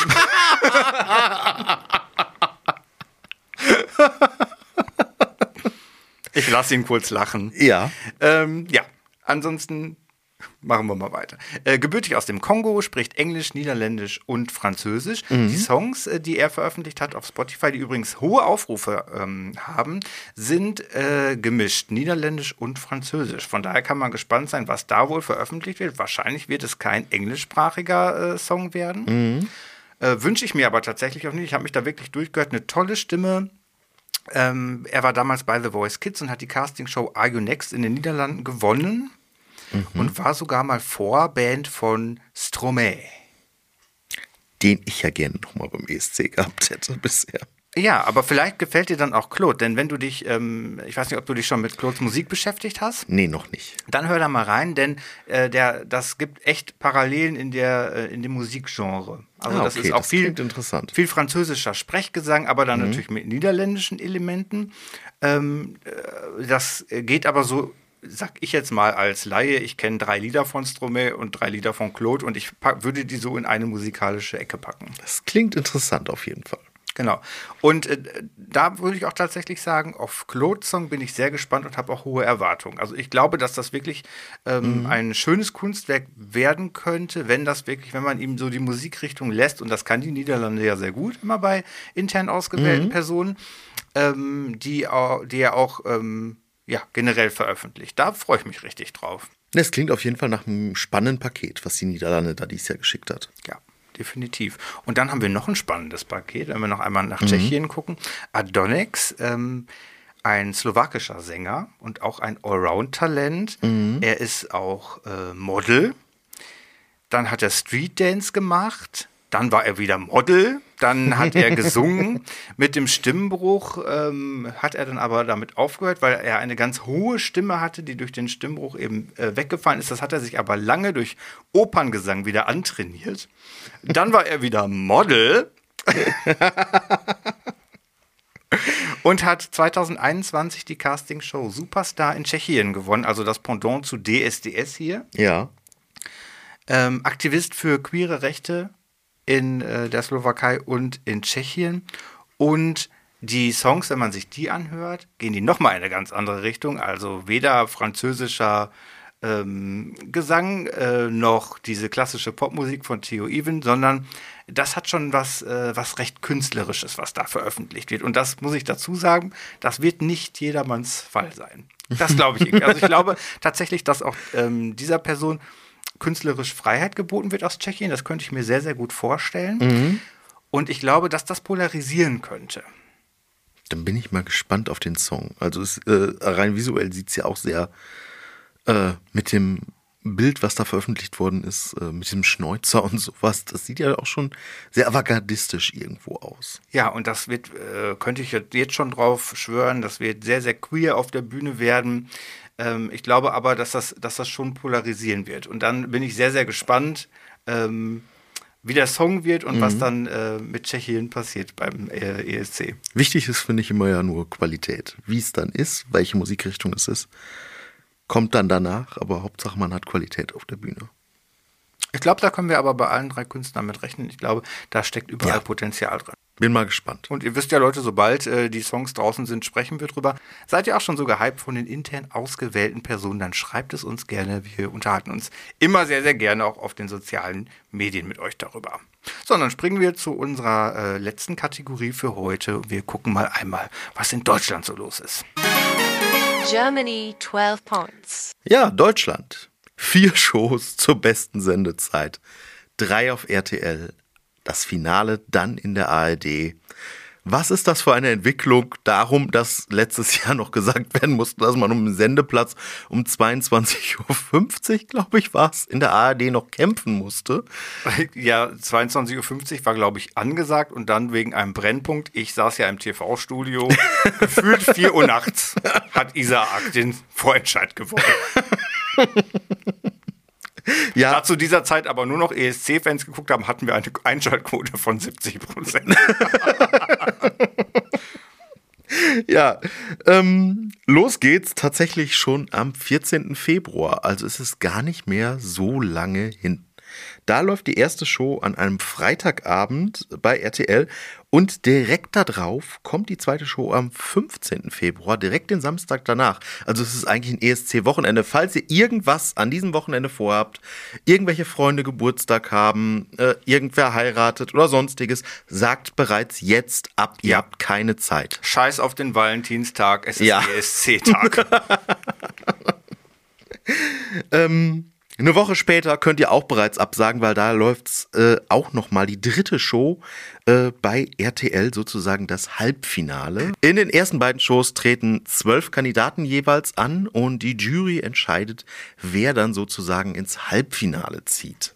Ich lasse ihn kurz lachen. Ja. Ähm, ja, ansonsten machen wir mal weiter. Äh, gebürtig aus dem Kongo, spricht Englisch, Niederländisch und Französisch. Mhm. Die Songs, äh, die er veröffentlicht hat auf Spotify, die übrigens hohe Aufrufe ähm, haben, sind äh, gemischt, Niederländisch und Französisch. Von daher kann man gespannt sein, was da wohl veröffentlicht wird. Wahrscheinlich wird es kein englischsprachiger äh, Song werden. Mhm. Äh, wünsche ich mir aber tatsächlich auch nicht. Ich habe mich da wirklich durchgehört. Eine tolle Stimme. Ähm, er war damals bei The Voice Kids und hat die Castingshow Are You Next in den Niederlanden gewonnen mhm. und war sogar mal Vorband von Stromae. Den ich ja gerne nochmal beim E S C gehabt hätte bisher. Ja, aber vielleicht gefällt dir dann auch Claude, denn wenn du dich, ähm, ich weiß nicht, ob du dich schon mit Claudes Musik beschäftigt hast. Nee, noch nicht. Dann hör da mal rein, denn äh, der, das gibt echt Parallelen in, der, äh, in dem Musikgenre. Also ah, das okay, ist auch das viel, interessant. viel französischer Sprechgesang, aber dann mhm. natürlich mit niederländischen Elementen. Ähm, äh, das geht aber so, sag ich jetzt mal als Laie, ich kenne drei Lieder von Stromae und drei Lieder von Claude und ich pack, würde die so in eine musikalische Ecke packen. Das klingt interessant auf jeden Fall. Genau. Und äh, da würde ich auch tatsächlich sagen, auf Claude's Song bin ich sehr gespannt und habe auch hohe Erwartungen. Also ich glaube, dass das wirklich ähm, mhm. ein schönes Kunstwerk werden könnte, wenn das wirklich, wenn man ihm so die Musikrichtung lässt, und das kann die Niederlande ja sehr gut, immer bei intern ausgewählten mhm. Personen, ähm, die, die er auch ähm, ja, generell veröffentlicht. Da freue ich mich richtig drauf. Das klingt auf jeden Fall nach einem spannenden Paket, was die Niederlande da dieses Jahr geschickt hat. Ja. Definitiv. Und dann haben wir noch ein spannendes Paket, wenn wir noch einmal nach mhm. Tschechien gucken. Adonex, ähm, ein slowakischer Sänger und auch ein Allround-Talent. Mhm. Er ist auch äh, Model. Dann hat er Street Dance gemacht. Dann war er wieder Model, dann hat er gesungen. Mit dem Stimmbruch ähm, hat er dann aber damit aufgehört, weil er eine ganz hohe Stimme hatte, die durch den Stimmbruch eben äh, weggefallen ist. Das hat er sich aber lange durch Operngesang wieder antrainiert. Dann war er wieder Model und hat zwanzig einundzwanzig die Castingshow Superstar in Tschechien gewonnen, also das Pendant zu D S D S hier. Ja. Ähm, Aktivist für queere Rechte in äh, der Slowakei und in Tschechien. Und die Songs, wenn man sich die anhört, gehen die nochmal in eine ganz andere Richtung. Also weder französischer ähm, Gesang äh, noch diese klassische Popmusik von Theo Even, sondern das hat schon was, äh, was recht Künstlerisches, was da veröffentlicht wird. Und das muss ich dazu sagen, das wird nicht jedermanns Fall sein. Das glaube ich irgendwie. Also ich glaube tatsächlich, dass auch ähm, dieser Person künstlerisch Freiheit geboten wird aus Tschechien. Das könnte ich mir sehr, sehr gut vorstellen. Mhm. Und ich glaube, dass das polarisieren könnte. Dann bin ich mal gespannt auf den Song. Also es, äh, rein visuell sieht es ja auch sehr äh, mit dem Bild, was da veröffentlicht worden ist, äh, mit dem Schnäuzer und sowas, das sieht ja auch schon sehr avantgardistisch irgendwo aus. Ja, und das wird, äh, könnte ich jetzt schon drauf schwören, das wird sehr, sehr queer auf der Bühne werden. Ähm, ich glaube aber, dass das, dass das schon polarisieren wird. Und dann bin ich sehr, sehr gespannt, ähm, wie der Song wird und mhm. was dann äh, mit Tschechien passiert beim äh, E S C. Wichtig ist, finde ich, immer ja nur Qualität. Wie es dann ist, welche Musikrichtung es ist, kommt dann danach, aber Hauptsache man hat Qualität auf der Bühne. Ich glaube, da können wir aber bei allen drei Künstlern mit rechnen. Ich glaube, da steckt überall Ja. Potenzial drin. Bin mal gespannt. Und ihr wisst ja, Leute, sobald äh, die Songs draußen sind, sprechen wir drüber. Seid ihr auch schon so gehypt von den intern ausgewählten Personen, dann schreibt es uns gerne. Wir unterhalten uns immer sehr, sehr gerne auch auf den sozialen Medien mit euch darüber. So, dann springen wir zu unserer äh, letzten Kategorie für heute. Wir gucken mal einmal, was in Deutschland so los ist. Germany, twelve points. Ja, Deutschland. Vier Shows zur besten Sendezeit. Drei auf R T L. Das Finale dann in der A R D. Was ist das für eine Entwicklung? Darum, dass letztes Jahr noch gesagt werden musste, dass man um den Sendeplatz um zweiundzwanzig Uhr fünfzig, glaube ich, war es, in der A R D noch kämpfen musste. Ja, zweiundzwanzig Uhr fünfzig war, glaube ich, angesagt und dann wegen einem Brennpunkt. Ich saß ja im T V-Studio. Gefühlt vier Uhr nachts hat Isaak den Vorentscheid gewonnen. Ja. Da zu dieser Zeit aber nur noch E S C-Fans geguckt haben, hatten wir eine Einschaltquote von siebzig Prozent. Ja, ähm, los geht's tatsächlich schon am vierzehnten Februar, also es ist gar nicht mehr so lange hin. Da läuft die erste Show an einem Freitagabend bei R T L und direkt da drauf kommt die zweite Show am fünfzehnten Februar, direkt den Samstag danach. Also es ist eigentlich ein E S C-Wochenende. Falls ihr irgendwas an diesem Wochenende vorhabt, irgendwelche Freunde Geburtstag haben, äh, irgendwer heiratet oder sonstiges, sagt bereits jetzt ab, ihr Ja. habt keine Zeit. Scheiß auf den Valentinstag, es ist Ja. E S C-Tag. Ähm, eine Woche später könnt ihr auch bereits absagen, weil da läuft's äh, auch nochmal die dritte Show äh, bei R T L, sozusagen das Halbfinale. In den ersten beiden Shows treten zwölf Kandidaten jeweils an und die Jury entscheidet, wer dann sozusagen ins Halbfinale zieht.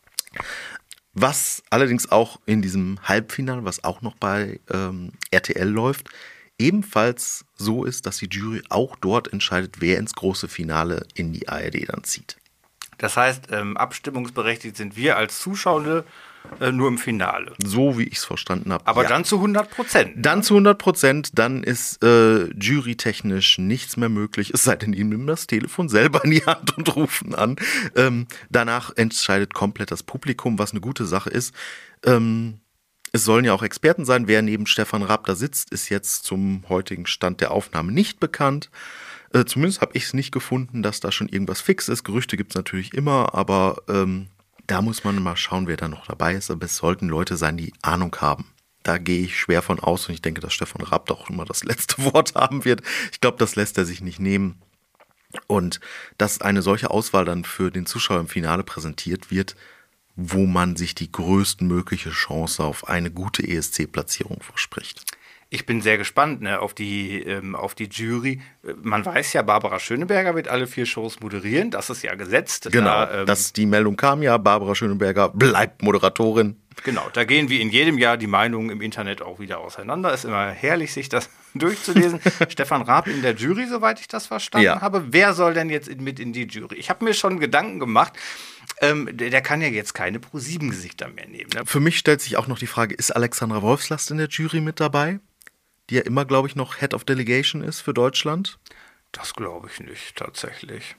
Was allerdings auch in diesem Halbfinale, was auch noch bei ähm, R T L läuft, ebenfalls so ist, dass die Jury auch dort entscheidet, wer ins große Finale in die A R D dann zieht. Das heißt, ähm, abstimmungsberechtigt sind wir als Zuschauende äh, nur im Finale. So wie ich es verstanden habe. Aber ja. dann zu hundert Prozent. Dann zu hundert Prozent, dann ist äh, jurytechnisch nichts mehr möglich, es sei denn, die nehmen das Telefon selber in die Hand und rufen an. Ähm, danach entscheidet komplett das Publikum, was eine gute Sache ist. Ähm, es sollen ja auch Experten sein. Wer neben Stefan Raab da sitzt, ist jetzt zum heutigen Stand der Aufnahme nicht bekannt. Äh, zumindest habe ich es nicht gefunden, dass da schon irgendwas fix ist. Gerüchte gibt es natürlich immer, aber ähm, da muss man mal schauen, wer da noch dabei ist. Aber es sollten Leute sein, die Ahnung haben. Da gehe ich schwer von aus und ich denke, dass Stefan Raab doch immer das letzte Wort haben wird. Ich glaube, das lässt er sich nicht nehmen. Und dass eine solche Auswahl dann für den Zuschauer im Finale präsentiert wird, wo man sich die größtmögliche Chance auf eine gute E S C-Platzierung verspricht. Ich bin sehr gespannt ne, auf, die, ähm, auf die Jury. Man weiß ja, Barbara Schöneberger wird alle vier Shows moderieren. Das ist ja gesetzt. Genau, Da, ähm, das, die Meldung kam ja, Barbara Schöneberger bleibt Moderatorin. Genau, da gehen wie in jedem Jahr die Meinungen im Internet auch wieder auseinander. Ist immer herrlich, sich das durchzulesen. Stefan Raab in der Jury, soweit ich das verstanden Ja. habe. Wer soll denn jetzt mit in die Jury? Ich habe mir schon Gedanken gemacht, ähm, der, der kann ja jetzt keine Pro sieben Gesichter mehr nehmen. Ne? Für mich stellt sich auch noch die Frage, ist Alexandra Wolfslast in der Jury mit dabei? Die ja immer, glaube ich, noch Head of Delegation ist für Deutschland. Das glaube ich nicht, tatsächlich.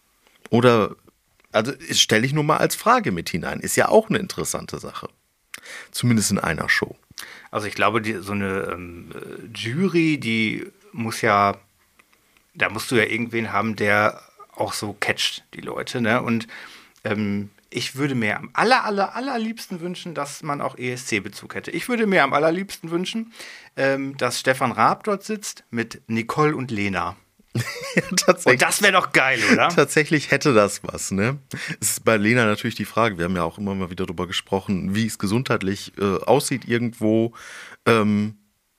Oder, also stelle ich nur mal als Frage mit hinein. Ist ja auch eine interessante Sache. Zumindest in einer Show. Also ich glaube, die, so eine ähm, Jury, die muss ja, da musst du ja irgendwen haben, der auch so catcht, die Leute, ne? Und ähm, ich würde mir am aller, aller, allerliebsten wünschen, dass man auch E S C-Bezug hätte. Ich würde mir am allerliebsten wünschen, ähm, dass Stefan Raab dort sitzt mit Nicole und Lena. Ja, tatsächlich. Und das wäre doch geil, oder? Tatsächlich hätte das was, ne? Es ist bei Lena natürlich die Frage, wir haben ja auch immer mal wieder darüber gesprochen, wie es gesundheitlich äh, aussieht irgendwo. Ähm,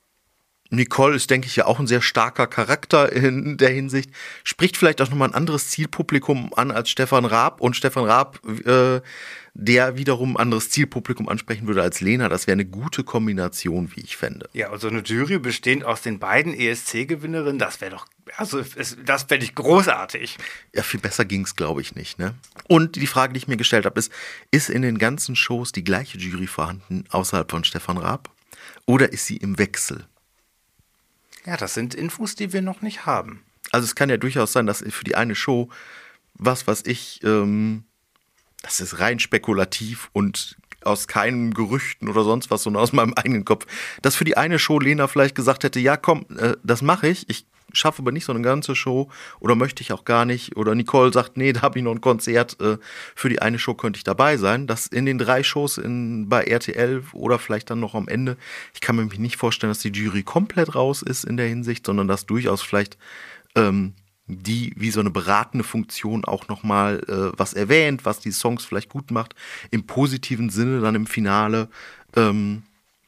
Nicole ist, denke ich, ja auch ein sehr starker Charakter in der Hinsicht. Spricht vielleicht auch nochmal ein anderes Zielpublikum an als Stefan Raab. Und Stefan Raab, äh, der wiederum ein anderes Zielpublikum ansprechen würde als Lena. Das wäre eine gute Kombination, wie ich fände. Ja, und so eine Jury bestehend aus den beiden E S C-Gewinnerinnen, das wäre doch, also es, das fände ich großartig. Ja, viel besser ging's, glaube ich, nicht, ne? Und die Frage, die ich mir gestellt habe, ist, ist in den ganzen Shows die gleiche Jury vorhanden, außerhalb von Stefan Raab? Oder ist sie im Wechsel? Ja, das sind Infos, die wir noch nicht haben. Also es kann ja durchaus sein, dass für die eine Show, was weiß ich, ähm, das ist rein spekulativ und aus keinen Gerüchten oder sonst was, sondern aus meinem eigenen Kopf, dass für die eine Show Lena vielleicht gesagt hätte, ja komm, äh, das mache ich, ich schaffe aber nicht so eine ganze Show oder möchte ich auch gar nicht, oder Nicole sagt, nee, da habe ich noch ein Konzert, äh, für die eine Show könnte ich dabei sein, dass in den drei Shows in, bei R T L oder vielleicht dann noch am Ende, ich kann mir nicht vorstellen, dass die Jury komplett raus ist in der Hinsicht, sondern dass durchaus vielleicht ähm, die wie so eine beratende Funktion auch nochmal äh, was erwähnt, was die Songs vielleicht gut macht, im positiven Sinne dann im Finale, ähm,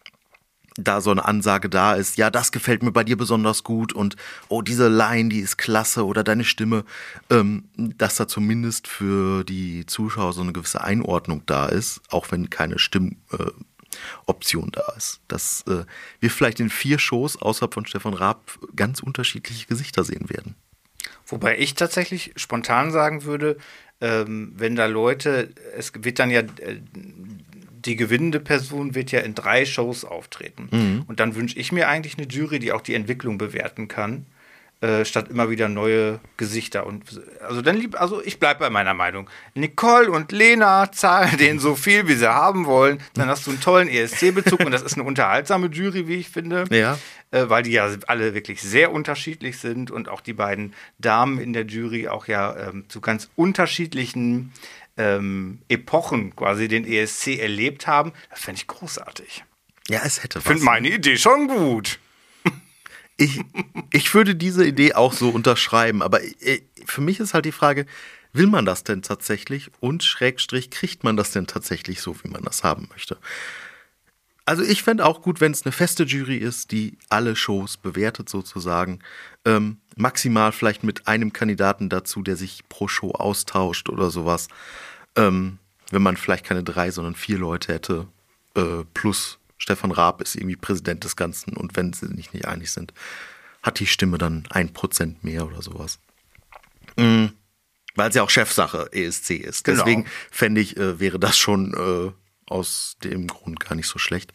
da so eine Ansage da ist, ja, das gefällt mir bei dir besonders gut und oh, diese Line, die ist klasse oder deine Stimme, ähm, dass da zumindest für die Zuschauer so eine gewisse Einordnung da ist, auch wenn keine Stimmoption äh, Option da ist. Dass äh, wir vielleicht in vier Shows außerhalb von Stefan Raab ganz unterschiedliche Gesichter sehen werden. Wobei ich tatsächlich spontan sagen würde, ähm, wenn da Leute, es wird dann ja, äh, die gewinnende Person wird ja in drei Shows auftreten. Mhm. Und dann wünsche ich mir eigentlich eine Jury, die auch die Entwicklung bewerten kann, äh, statt immer wieder neue Gesichter. Und also dann lieb, also ich bleibe bei meiner Meinung. Nicole und Lena zahlen denen so viel, wie sie haben wollen. Dann hast du einen tollen E S C-Bezug und das ist eine unterhaltsame Jury, wie ich finde. Ja. Äh, weil die ja alle wirklich sehr unterschiedlich sind und auch die beiden Damen in der Jury auch ja ähm, zu ganz unterschiedlichen ähm, Epochen quasi den E S C erlebt haben. Das fände ich großartig. Ja, es hätte was. Ich finde meine Idee schon gut. Ich, ich würde diese Idee auch so unterschreiben, aber ich, für mich ist halt die Frage, will man das denn tatsächlich und Schrägstrich, kriegt man das denn tatsächlich so, wie man das haben möchte? Also ich fände auch gut, wenn es eine feste Jury ist, die alle Shows bewertet sozusagen, ähm, maximal vielleicht mit einem Kandidaten dazu, der sich pro Show austauscht oder sowas, ähm, wenn man vielleicht keine drei, sondern vier Leute hätte, äh, plus Stefan Raab ist irgendwie Präsident des Ganzen und wenn sie sich nicht einig sind, hat die Stimme dann ein Prozent mehr oder sowas. Mhm. Weil es ja auch Chefsache E S C ist. Genau. Deswegen fände ich, äh, wäre das schon äh, aus dem Grund gar nicht so schlecht.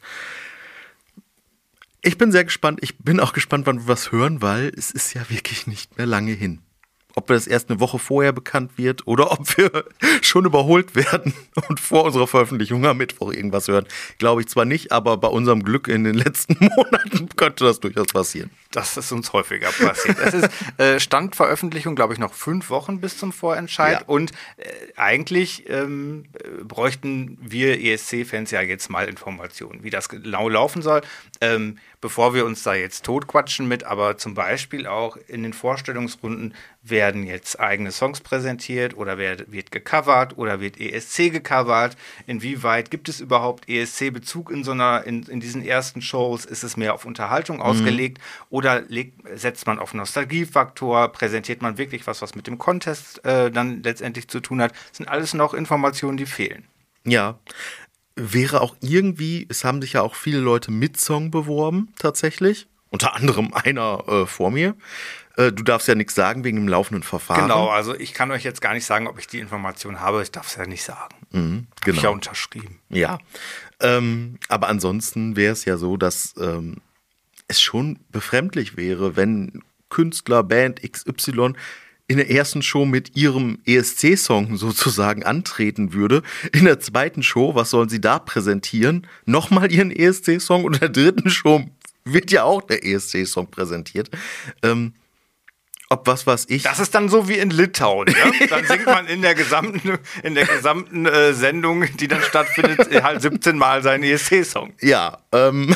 Ich bin sehr gespannt. Ich bin auch gespannt, wann wir was hören, weil es ist ja wirklich nicht mehr lange hin. Ob das erst eine Woche vorher bekannt wird oder ob wir schon überholt werden und vor unserer Veröffentlichung am Mittwoch irgendwas hören, glaube ich zwar nicht, aber bei unserem Glück in den letzten Monaten könnte das durchaus passieren. Das ist uns häufiger passiert. Es ist äh, Standveröffentlichung, glaube ich, noch fünf Wochen bis zum Vorentscheid. Ja. Und äh, eigentlich ähm, bräuchten wir E S C-Fans ja jetzt mal Informationen, wie das genau laufen soll. Ähm, bevor wir uns da jetzt totquatschen mit, aber zum Beispiel auch in den Vorstellungsrunden werden jetzt eigene Songs präsentiert oder wird, wird gecovert oder wird E S C gecovert. Inwieweit gibt es überhaupt E S C-Bezug in so einer, in, in diesen ersten Shows? Ist es mehr auf Unterhaltung ausgelegt? Mhm. Oder legt, setzt man auf Nostalgiefaktor? Präsentiert man wirklich was, was mit dem Contest äh, dann letztendlich zu tun hat? Das sind alles noch Informationen, die fehlen. Ja, wäre auch irgendwie, es haben sich ja auch viele Leute mit Song beworben, tatsächlich. Unter anderem einer äh, vor mir. Äh, du darfst ja nichts sagen wegen dem laufenden Verfahren. Genau, also ich kann euch jetzt gar nicht sagen, ob ich die Information habe. Ich darf es ja nicht sagen. Mhm, genau. Habe ich ja unterschrieben. Ja, ähm, aber ansonsten wäre es ja so, dass ähm, es schon befremdlich wäre, wenn Künstler, Band X Y in der ersten Show mit ihrem E S C-Song sozusagen antreten würde. In der zweiten Show, was sollen sie da präsentieren? Nochmal ihren E S C-Song und in der dritten Show wird ja auch der E S C-Song präsentiert. Ähm, ob was weiß ich. Das ist dann so wie in Litauen. Ja? Dann singt man in der gesamten, in der gesamten äh, Sendung, die dann stattfindet, halt siebzehn Mal seinen E S C-Song. Ja, ähm.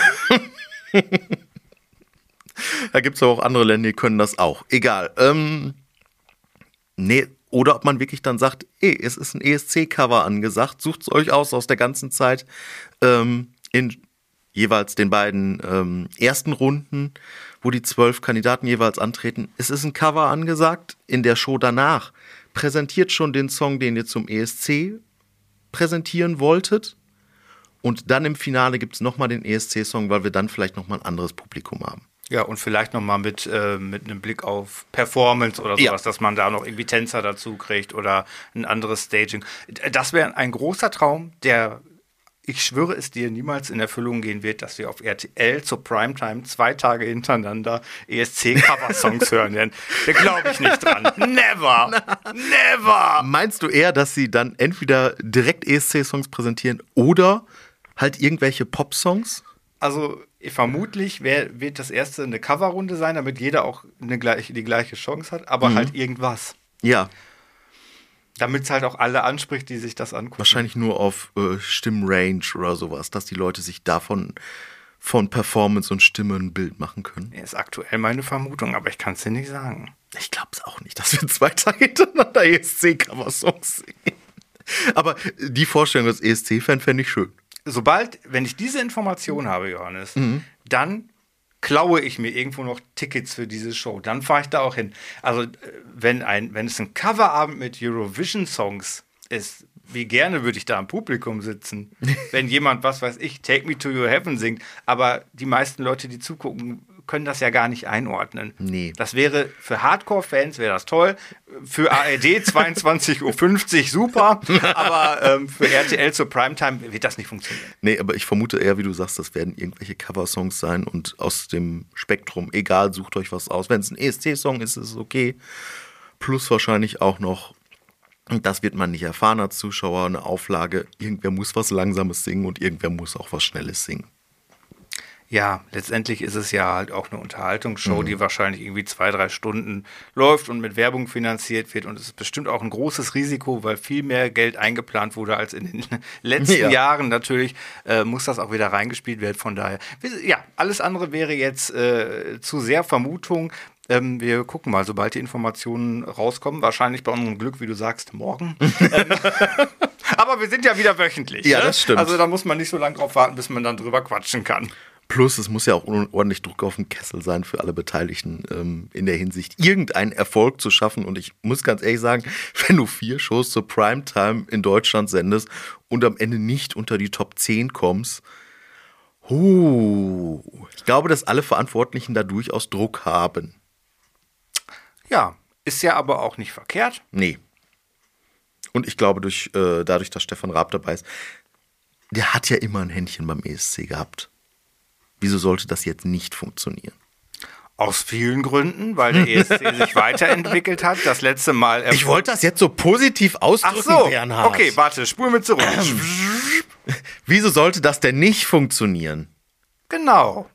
Da gibt es auch andere Länder, die können das auch. Egal. Ähm. Nee, oder ob man wirklich dann sagt, ey, es ist ein E S C-Cover angesagt, sucht es euch aus aus der ganzen Zeit ähm, in jeweils den beiden ähm, ersten Runden, wo die zwölf Kandidaten jeweils antreten. Es ist ein Cover angesagt, in der Show danach präsentiert schon den Song, den ihr zum E S C präsentieren wolltet und dann im Finale gibt es nochmal den E S C-Song, weil wir dann vielleicht nochmal ein anderes Publikum haben. Ja, und vielleicht nochmal mit, äh, mit einem Blick auf Performance oder sowas, ja, dass man da noch irgendwie Tänzer dazu kriegt oder ein anderes Staging. Das wäre ein großer Traum, der ich schwöre es dir, niemals in Erfüllung gehen wird, dass wir auf R T L zur Primetime zwei Tage hintereinander E S C-Cover-Songs hören werden. Da glaube ich nicht dran. Never! Never! Meinst du eher, dass sie dann entweder direkt E S C-Songs präsentieren oder halt irgendwelche Pop-Songs? Also vermutlich wär, wird das erste eine Coverrunde sein, damit jeder auch eine gleiche, die gleiche Chance hat, aber mhm. halt irgendwas. Ja. Damit es halt auch alle anspricht, die sich das angucken. Wahrscheinlich nur auf äh, Stimmrange oder sowas, dass die Leute sich davon von Performance und Stimme ein Bild machen können. Ja, ist aktuell meine Vermutung, aber ich kann es dir nicht sagen. Ich glaube es auch nicht, dass wir zwei Tage hintereinander E S C-Cover-Songs singen. Aber die Vorstellung als E S C-Fan fände ich schön. Sobald, wenn ich diese Information habe, Johannes, mhm. dann klaue ich mir irgendwo noch Tickets für diese Show. Dann fahre ich da auch hin. Also, wenn, ein, wenn es ein Coverabend mit Eurovision-Songs ist, wie gerne würde ich da im Publikum sitzen, wenn jemand, was weiß ich, Take Me to Your Heaven singt. Aber die meisten Leute, die zugucken, können das ja gar nicht einordnen. Nee. Das wäre, für Hardcore-Fans wäre das toll. Für A R D zweiundzwanzig Uhr fünfzig super. Aber ähm, für R T L zur Primetime wird das nicht funktionieren. Nee, aber ich vermute eher, wie du sagst, das werden irgendwelche Coversongs sein und aus dem Spektrum, egal, sucht euch was aus. Wenn es ein E S C-Song ist, ist es okay. Plus wahrscheinlich auch noch, und das wird man nicht erfahren als Zuschauer, eine Auflage, irgendwer muss was Langsames singen und irgendwer muss auch was Schnelles singen. Ja, letztendlich ist es ja halt auch eine Unterhaltungsshow, mhm. die wahrscheinlich irgendwie zwei, drei Stunden läuft und mit Werbung finanziert wird. Und es ist bestimmt auch ein großes Risiko, weil viel mehr Geld eingeplant wurde als in den letzten ja. Jahren. Natürlich äh, muss das auch wieder reingespielt werden. Von daher, ja, alles andere wäre jetzt äh, zu sehr Vermutung. Ähm, wir gucken mal, sobald die Informationen rauskommen. Wahrscheinlich bei unserem Glück, wie du sagst, morgen. ähm, aber wir sind ja wieder wöchentlich. Ja, ne? das stimmt. Also da muss man nicht so lange drauf warten, bis man dann drüber quatschen kann. Plus, es muss ja auch ordentlich Druck auf den Kessel sein für alle Beteiligten ähm, in der Hinsicht, irgendeinen Erfolg zu schaffen. Und ich muss ganz ehrlich sagen, wenn du vier Shows zur Primetime in Deutschland sendest und am Ende nicht unter die Top zehn kommst, huh, ich glaube, dass alle Verantwortlichen da durchaus Druck haben. Ja, ist ja aber auch nicht verkehrt. Nee. Und ich glaube, durch, äh, dadurch, dass Stefan Raab dabei ist, der hat ja immer ein Händchen beim E S C gehabt. Wieso sollte das jetzt nicht funktionieren? Aus vielen Gründen, weil der E S C sich weiterentwickelt hat. Das letzte Mal... Ich wollte das jetzt so positiv ausdrücken, Ach so, Bernhard. Okay, warte, spul mit zurück. Wieso sollte das denn nicht funktionieren? Genau.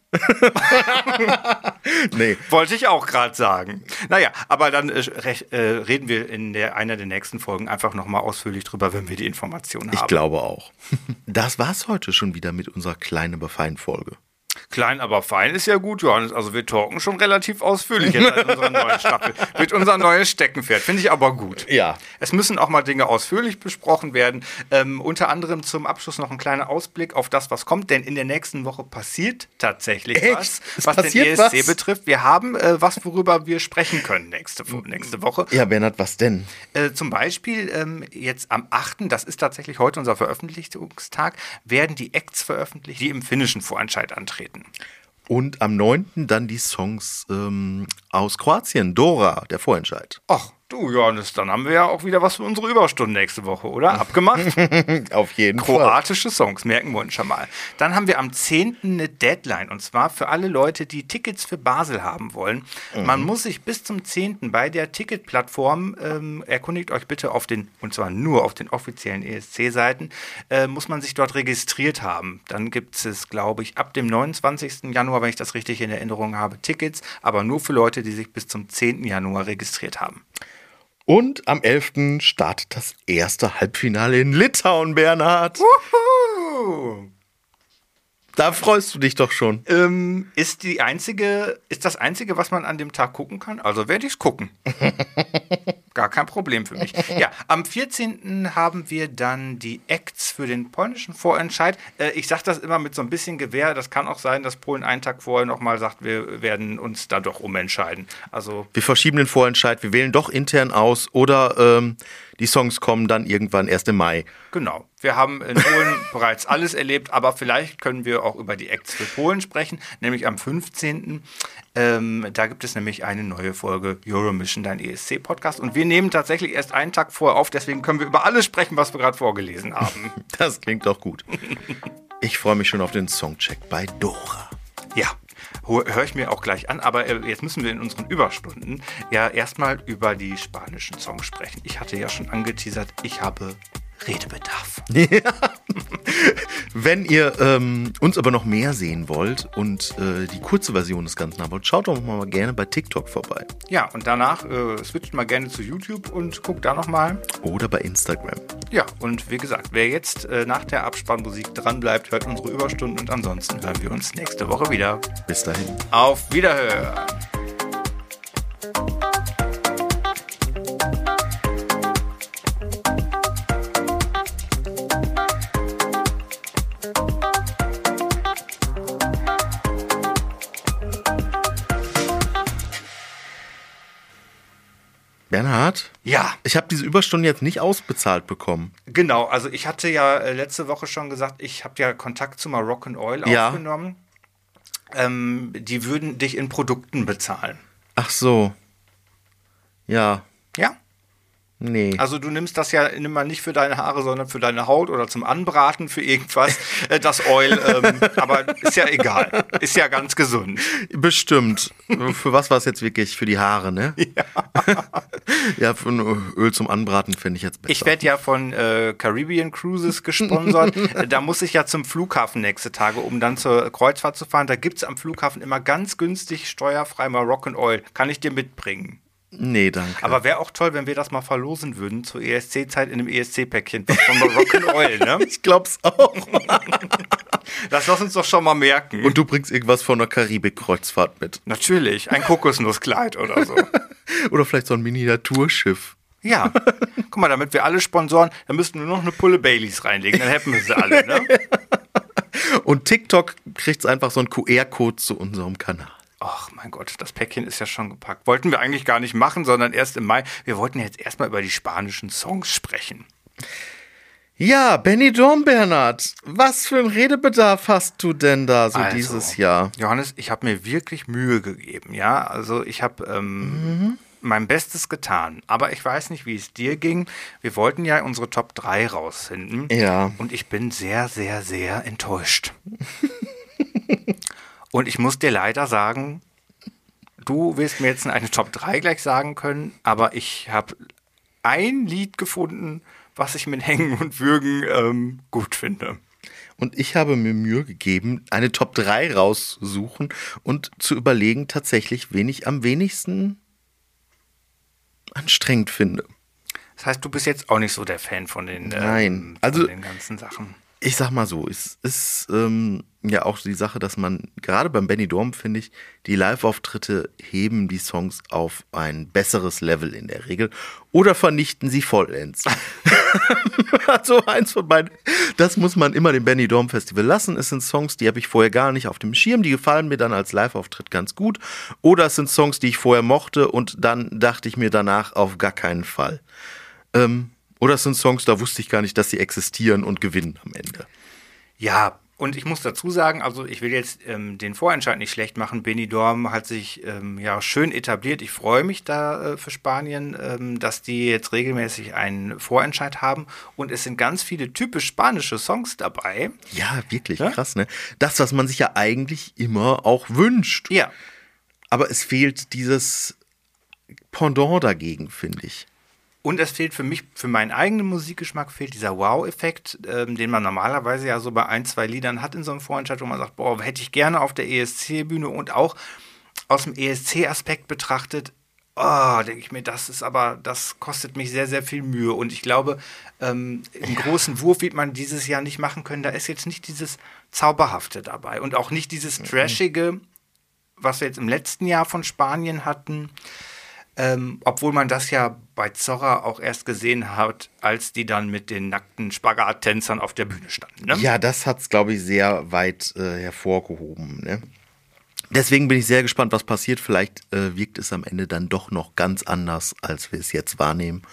Nee. Wollte ich auch gerade sagen. Naja, aber dann äh, rech, äh, reden wir in der, einer der nächsten Folgen einfach nochmal ausführlich drüber, wenn wir die Informationen haben. Ich glaube auch. Das war's heute schon wieder mit unserer kleinen, aber feinen Folge. Klein, aber fein ist ja gut, Johannes. Also wir talken schon relativ ausführlich jetzt in unserer neuen Staffel. Mit unser neues Steckenpferd. Finde ich aber gut. Ja. Es müssen auch mal Dinge ausführlich besprochen werden. Ähm, unter anderem zum Abschluss noch ein kleiner Ausblick auf das, was kommt. Denn in der nächsten Woche passiert tatsächlich Echt? was, es was passiert den E S C was? betrifft. Wir haben äh, was, worüber wir sprechen können nächste, nächste Woche. Ja, Bernhard, was denn? Äh, zum Beispiel ähm, jetzt am achten, das ist tatsächlich heute unser Veröffentlichungstag, werden die Acts veröffentlicht, die im finnischen Vorentscheid antreten. Und am neunten dann die Songs ähm, aus Kroatien. Dora, der Vorentscheid. Ach, du Johannes, dann haben wir ja auch wieder was für unsere Überstunden nächste Woche, oder? Abgemacht? Auf jeden Kroatische Fall. Kroatische Songs, merken wir uns schon mal. Dann haben wir am zehnten eine Deadline. Und zwar für alle Leute, die Tickets für Basel haben wollen. Mhm. Man muss sich bis zum zehnten bei der Ticketplattform, ähm, erkundigt euch bitte auf den, und zwar nur auf den offiziellen E S C-Seiten, äh, muss man sich dort registriert haben. Dann gibt es, glaube ich, ab dem neunundzwanzigsten Januar, wenn ich das richtig in Erinnerung habe, Tickets, aber nur für Leute, die sich bis zum zehnten Januar registriert haben. Und am elften startet das erste Halbfinale in Litauen, Bernhard. Wuhu! Da freust du dich doch schon. Ähm, ist die einzige, ist das Einzige, was man an dem Tag gucken kann? Also werde ich es gucken. Gar kein Problem für mich. Ja, am vierzehnten haben wir dann die Acts für den polnischen Vorentscheid. Äh, ich sage das immer mit so ein bisschen Gewähr. Das kann auch sein, dass Polen einen Tag vorher nochmal sagt, wir werden uns da doch umentscheiden. Also wir verschieben den Vorentscheid, wir wählen doch intern aus oder ähm, Die Songs kommen dann irgendwann erst im Mai. Genau. Wir haben in Polen bereits alles erlebt, aber vielleicht können wir auch über die Acts für Polen sprechen, nämlich am fünfzehnten Ähm, da gibt es nämlich eine neue Folge Euromission, dein E S C-Podcast. Und wir nehmen tatsächlich erst einen Tag vorher auf, deswegen können wir über alles sprechen, was wir gerade vorgelesen haben. Das klingt doch gut. Ich freue mich schon auf den Songcheck bei Dora. Ja, höre ich mir auch gleich an, aber äh, jetzt müssen wir in unseren Überstunden ja erstmal über die spanischen Songs sprechen. Ich hatte ja schon angeteasert, ich habe Redebedarf. Ja. Wenn ihr ähm, uns aber noch mehr sehen wollt und äh, die kurze Version des Ganzen haben wollt, schaut doch mal gerne bei TikTok vorbei. Ja, und danach äh, switcht mal gerne zu YouTube und guckt da nochmal. Oder bei Instagram. Ja, und wie gesagt, wer jetzt äh, nach der Abspannmusik dranbleibt, hört unsere Überstunden und ansonsten hören wir uns nächste Woche wieder. Bis dahin. Auf Wiederhören. Bernhard? Ja. Ich habe diese Überstunden jetzt nicht ausbezahlt bekommen. Genau, also ich hatte ja äh, letzte Woche schon gesagt, ich habe ja Kontakt zu Moroccan Oil Ja. aufgenommen. Ähm, die würden dich in Produkten bezahlen. Ach so. Ja. Ja? Nee. Also du nimmst das ja nimm mal nicht für deine Haare, sondern für deine Haut oder zum Anbraten für irgendwas, äh, das Oil. Ähm, aber ist ja egal. Ist ja ganz gesund. Bestimmt. Für was war es jetzt wirklich? Für die Haare, ne? Ja. Ja, für ein Öl zum Anbraten finde ich jetzt besser. Ich werde ja von äh, Caribbean Cruises gesponsert. Da muss ich ja zum Flughafen nächste Tage, um dann zur Kreuzfahrt zu fahren. Da gibt es am Flughafen immer ganz günstig steuerfrei Moroccan Oil. Kann ich dir mitbringen. Nee, danke. Aber wäre auch toll, wenn wir das mal verlosen würden zur E S C-Zeit in einem E S C-Päckchen von Moroccan Oil, ne? Ich glaub's auch. Das lass uns doch schon mal merken. Und du bringst irgendwas von einer Karibik-Kreuzfahrt mit. Natürlich, ein Kokosnusskleid oder so. Oder vielleicht so ein Miniaturschiff. Ja, guck mal, damit wir alle sponsoren, dann müssten wir nur noch eine Pulle Baileys reinlegen, dann hätten wir sie alle, ne? Und TikTok kriegt einfach so einen Q R-Code zu unserem Kanal. Ach mein Gott, das Päckchen ist ja schon gepackt. Wollten wir eigentlich gar nicht machen, sondern erst im Mai. Wir wollten jetzt erstmal über die spanischen Songs sprechen. Ja, Benidorm, Bernhard. Was für einen Redebedarf hast du denn da so Also, dieses Jahr? Johannes, ich habe mir wirklich Mühe gegeben, ja. Also ich habe ähm, mhm. mein Bestes getan. Aber ich weiß nicht, wie es dir ging. Wir wollten ja unsere Top drei rausfinden. Ja. Und ich bin sehr, sehr, sehr enttäuscht. Und ich muss dir leider sagen, du wirst mir jetzt eine Top drei gleich sagen können, aber ich habe ein Lied gefunden, was ich mit Hängen und Würgen ähm, gut finde. Und ich habe mir Mühe gegeben, eine Top drei rauszusuchen und zu überlegen tatsächlich, wen ich am wenigsten anstrengend finde. Das heißt, du bist jetzt auch nicht so der Fan von den, Nein. Ähm, von Also, den ganzen Sachen. Ich sag mal so, es ist ähm, ja auch die Sache, dass man, gerade beim Benidorm, finde ich, die Live-Auftritte heben die Songs auf ein besseres Level in der Regel oder vernichten sie vollends. Also eins von beiden. Das muss man immer dem Benidorm Festival lassen. Es sind Songs, die habe ich vorher gar nicht auf dem Schirm, die gefallen mir dann als Live-Auftritt ganz gut. Oder es sind Songs, die ich vorher mochte und dann dachte ich mir danach auf gar keinen Fall. Ähm, Oder es sind Songs, da wusste ich gar nicht, dass sie existieren und gewinnen am Ende. Ja, und ich muss dazu sagen, also ich will jetzt ähm, den Vorentscheid nicht schlecht machen. Benidorm hat sich ähm, ja schön etabliert. Ich freue mich da äh, für Spanien, ähm, dass die jetzt regelmäßig einen Vorentscheid haben. Und es sind ganz viele typisch spanische Songs dabei. Ja, wirklich Ja? krass, ne? Das, was man sich ja eigentlich immer auch wünscht. Ja. Aber es fehlt dieses Pendant dagegen, finde ich. Und es fehlt für mich, für meinen eigenen Musikgeschmack, fehlt dieser Wow-Effekt, ähm, den man normalerweise ja so bei ein, zwei Liedern hat in so einem Vorentscheid, wo man sagt, boah, hätte ich gerne auf der E S C-Bühne und auch aus dem E S C-Aspekt betrachtet, oh, denke ich mir, das ist aber, das kostet mich sehr, sehr viel Mühe. Und ich glaube, ähm, einen großen Wurf wird man dieses Jahr nicht machen können. Da ist jetzt nicht dieses Zauberhafte dabei und auch nicht dieses Trashige, was wir jetzt im letzten Jahr von Spanien hatten. Ähm, obwohl man das ja bei Zorra auch erst gesehen hat, als die dann mit den nackten Spagattänzern auf der Bühne standen. Ne? Ja, das hat es, glaube ich, sehr weit äh, hervorgehoben. Ne? Deswegen bin ich sehr gespannt, was passiert. Vielleicht äh, wirkt es am Ende dann doch noch ganz anders, als wir es jetzt wahrnehmen.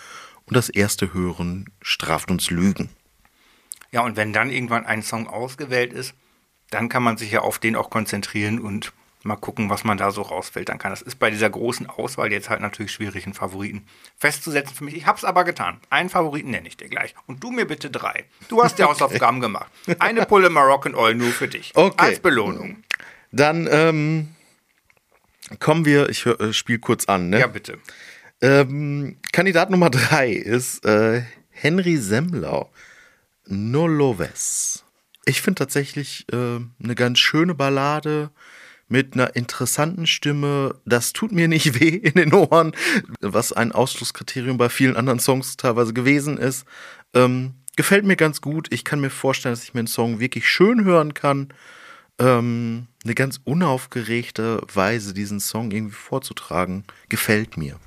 und das erste Hören straft uns Lügen. Ja, und wenn dann irgendwann ein Song ausgewählt ist, dann kann man sich ja auf den auch konzentrieren und mal gucken, was man da so rausfällt. Dann kann das ist bei dieser großen Auswahl jetzt halt natürlich schwierig, einen Favoriten festzusetzen für mich. Ich hab's aber getan. Einen Favoriten nenne ich dir gleich. Und du mir bitte drei. Du hast die Hausaufgaben gemacht. Eine Pulle Moroccan Oil nur für dich. Okay. Als Belohnung. Dann ähm, kommen wir, ich äh, spiele kurz an. Ne? Ja, bitte. Ähm, Kandidat Nummer drei ist äh, Henry Semmler. No Loves. Ich finde tatsächlich äh, eine ganz schöne Ballade mit einer interessanten Stimme. Das tut mir nicht weh in den Ohren, was ein Ausschlusskriterium bei vielen anderen Songs teilweise gewesen ist. Ähm, gefällt mir ganz gut. Ich kann mir vorstellen, dass ich mir einen Song wirklich schön hören kann. Ähm, eine ganz unaufgeregte Weise, diesen Song irgendwie vorzutragen, gefällt mir.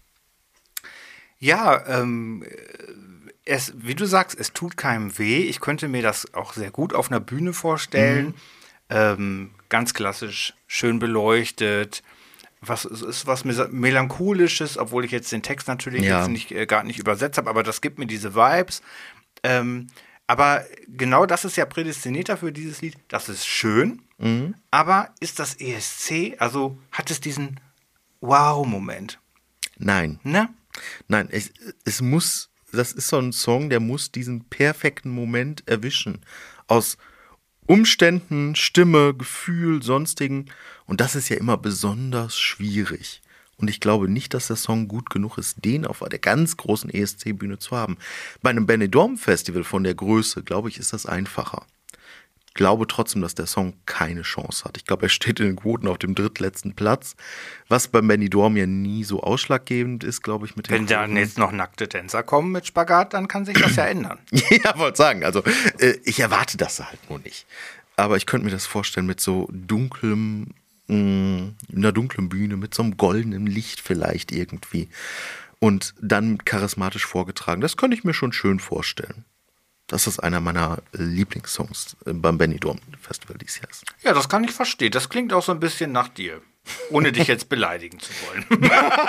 Ja, ähm, es, wie du sagst, es tut keinem weh. Ich könnte mir das auch sehr gut auf einer Bühne vorstellen. Mhm. Ähm, ganz klassisch, schön beleuchtet. Was es ist was Melancholisches, obwohl ich jetzt den Text natürlich ja. jetzt nicht, äh, gar nicht übersetzt habe, aber das gibt mir diese Vibes. Ähm, aber genau das ist ja prädestiniert dafür, dieses Lied. Das ist schön, mhm. aber ist das E S C, also hat es diesen Wow-Moment? Nein. Ne? Nein, es, es muss, das ist so ein Song, der muss diesen perfekten Moment erwischen. Aus Umständen, Stimme, Gefühl, sonstigen. Und das ist ja immer besonders schwierig. Und ich glaube nicht, dass der Song gut genug ist, den auf der ganz großen E S C-Bühne zu haben. Bei einem Benidorm-Festival von der Größe, glaube ich, ist das einfacher. Ich glaube trotzdem, dass der Song keine Chance hat. Ich glaube, er steht in den Quoten auf dem drittletzten Platz, was beim Benidorm ja nie so ausschlaggebend ist, glaube ich. Mit den Wenn dann jetzt noch nackte Tänzer kommen mit Spagat, dann kann sich das ja ändern. Ja, wollte sagen. Also äh, ich erwarte das halt nur nicht. Aber ich könnte mir das vorstellen mit so dunklem, mh, einer dunklen Bühne, mit so einem goldenen Licht vielleicht irgendwie. Und dann charismatisch vorgetragen. Das könnte ich mir schon schön vorstellen. Das ist einer meiner Lieblingssongs beim Benidorm Festival dieses Jahr. Ja, das kann ich verstehen. Das klingt auch so ein bisschen nach dir. Ohne dich jetzt beleidigen zu wollen.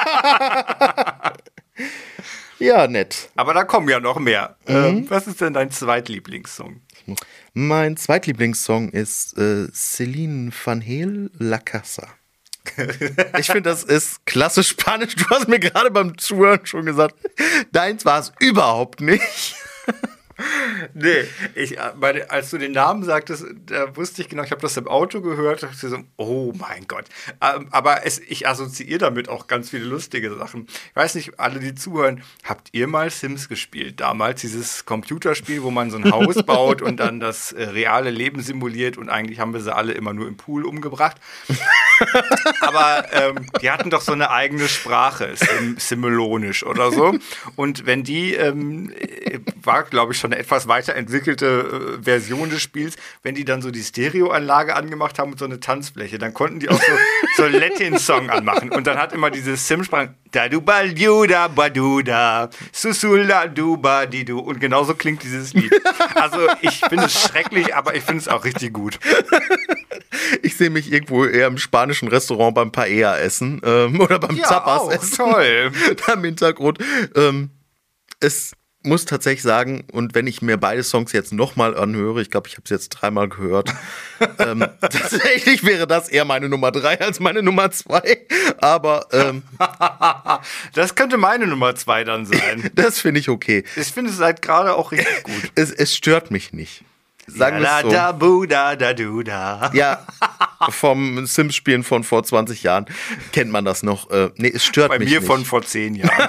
Ja, nett. Aber da kommen ja noch mehr. Mhm. Ähm, was ist denn dein Zweitlieblingssong? Mein Zweitlieblingssong ist äh, Celine Van Heel, La Casa. Ich finde, das ist klassisch Spanisch. Du hast mir gerade beim Zuhören schon gesagt, deins war es überhaupt nicht. Nee, ich, meine, als du den Namen sagtest, da wusste ich genau, ich habe das im Auto gehört, da dachte ich so, oh mein Gott. Aber es, ich assoziiere damit auch ganz viele lustige Sachen. Ich weiß nicht, alle, die zuhören, habt ihr mal Sims gespielt? Damals dieses Computerspiel, wo man so ein Haus baut und dann das äh, reale Leben simuliert und eigentlich haben wir sie alle immer nur im Pool umgebracht. Aber ähm, die hatten doch so eine eigene Sprache, Sim, Simulonisch oder so. Und wenn die, ähm, war glaube ich schon eine etwas weiterentwickelte äh, Version des Spiels, wenn die dann so die Stereoanlage angemacht haben und so eine Tanzfläche, dann konnten die auch so, so einen Latin-Song anmachen. Und dann hat immer diese Sim-Sprache da du baljuda baduda susula du badidu und genauso klingt dieses Lied. Also ich finde es schrecklich, aber ich finde es auch richtig gut. Ich sehe mich irgendwo eher im spanischen Restaurant beim Paella essen ähm, oder beim ja, Tapas auch, essen. Toll. Da im Hintergrund. Ähm, es muss tatsächlich sagen, und wenn ich mir beide Songs jetzt nochmal anhöre, ich glaube, ich habe es jetzt dreimal gehört, ähm, tatsächlich wäre das eher meine Nummer drei als meine Nummer zwei. Aber ähm, das könnte meine Nummer zwei dann sein. Das finde ich okay. Ich finde es halt gerade auch richtig gut. Es, es stört mich nicht. Sagen wir es so. Da, bu, da, da, du, da. Ja, vom Sims-Spielen von vor zwanzig Jahren kennt man das noch. Äh, nee, es stört Bei mich mir nicht. von vor zehn Jahren.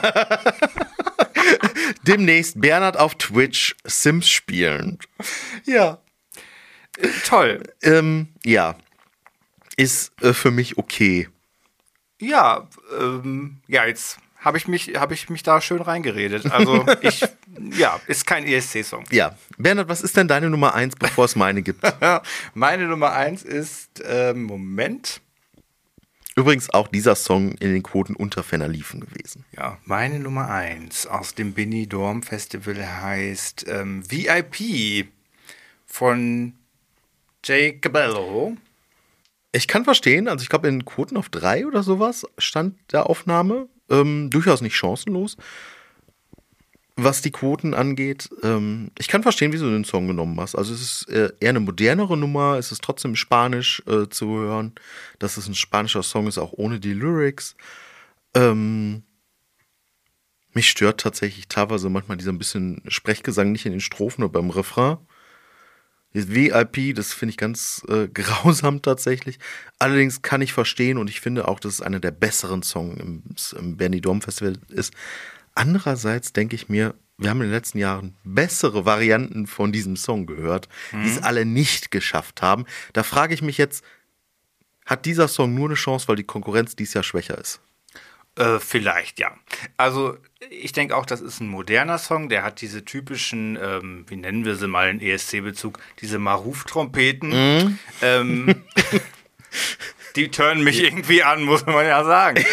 Demnächst Bernhard auf Twitch Sims spielen. Ja. Toll. Ähm, ja. Ist äh, für mich okay. Ja, ähm, ja, jetzt habe ich mich, habe ich mich da schön reingeredet. Also ich, ja, ist kein E S C-Song. Ja. Bernhard, was ist denn deine Nummer eins, bevor es meine gibt? Meine Nummer eins ist, ähm, Moment. Übrigens auch dieser Song in den Quoten unter Ferner liefen gewesen. Ja, meine Nummer eins aus dem Benidorm Festival heißt ähm, V I P von Jay Cabello. Ich kann verstehen, also ich glaube in Quoten auf drei oder sowas stand der Aufnahme. Ähm, durchaus nicht chancenlos. was die Quoten angeht. Ähm, ich kann verstehen, wieso du den Song genommen hast. Also es ist äh, eher eine modernere Nummer, es ist trotzdem Spanisch äh, zu hören. Dass es ein spanischer Song ist, auch ohne die Lyrics. Ähm, mich stört tatsächlich teilweise manchmal dieser ein bisschen Sprechgesang nicht in den Strophen oder beim Refrain. Das V I P, das finde ich ganz äh, grausam tatsächlich. Allerdings kann ich verstehen und ich finde auch, dass es einer der besseren Songs im, im Benidorm Festival ist. Andererseits denke ich mir, wir haben in den letzten Jahren bessere Varianten von diesem Song gehört, mhm. die es alle nicht geschafft haben. Da frage ich mich jetzt, hat dieser Song nur eine Chance, weil die Konkurrenz dieses Jahr schwächer ist? Äh, vielleicht, ja. Also ich denke auch, das ist ein moderner Song, der hat diese typischen, ähm, wie nennen wir sie mal in E S C-Bezug, diese Maruf-Trompeten. Mhm. Ähm, die turnen mich irgendwie an, muss man ja sagen.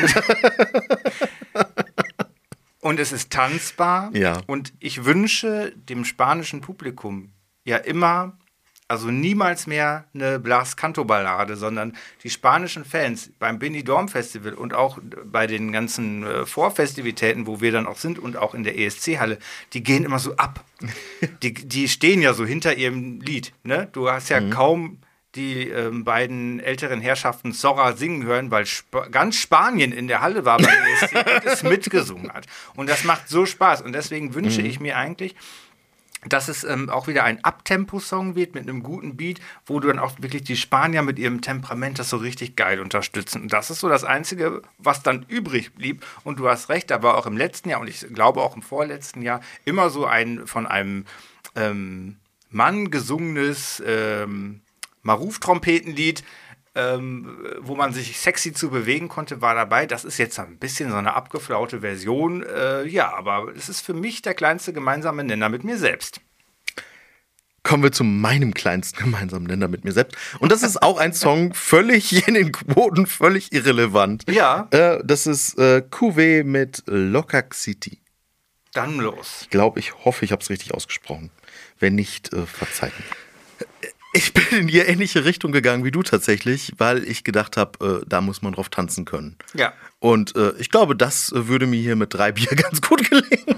Und, und es ist tanzbar. Ja. Und ich wünsche dem spanischen Publikum ja immer, also niemals mehr eine Blas-Canto-Ballade, sondern die spanischen Fans beim Benidorm Festival und auch bei den ganzen äh, Vorfestivitäten, wo wir dann auch sind und auch in der E S C-Halle, die gehen immer so ab. die, die stehen ja so hinter ihrem Lied. Ne? Du hast ja mhm. kaum die ähm, beiden älteren Herrschaften Zorra singen hören, weil Sp- ganz Spanien in der Halle war bei der E S C und es mitgesungen hat. Und das macht so Spaß. Und deswegen wünsche mhm. ich mir eigentlich, dass es ähm, auch wieder ein Abtempo-Song wird mit einem guten Beat, wo du dann auch wirklich die Spanier mit ihrem Temperament das so richtig geil unterstützen. Und das ist so das Einzige, was dann übrig blieb. Und du hast recht, da war auch im letzten Jahr und ich glaube auch im vorletzten Jahr immer so ein von einem ähm, Mann gesungenes ähm, Maruf-Trompetenlied, Ähm, wo man sich sexy zu bewegen konnte, war dabei. Das ist jetzt ein bisschen so eine abgeflaute Version. Äh, ja, aber es ist für mich der kleinste gemeinsame Nenner mit mir selbst. Kommen wir zu meinem kleinsten gemeinsamen Nenner mit mir selbst. Und das ist auch ein Song völlig in den Quoten, völlig irrelevant. Ja. Äh, das ist äh, Q W mit Locac City. Dann los. Ich glaube, ich hoffe, ich habe es richtig ausgesprochen. Wenn nicht, äh, verzeiht mir. Ich bin in die ähnliche Richtung gegangen wie du tatsächlich, weil ich gedacht habe, äh, da muss man drauf tanzen können. Ja. Und äh, ich glaube, das würde mir hier mit drei Bier ganz gut gelingen.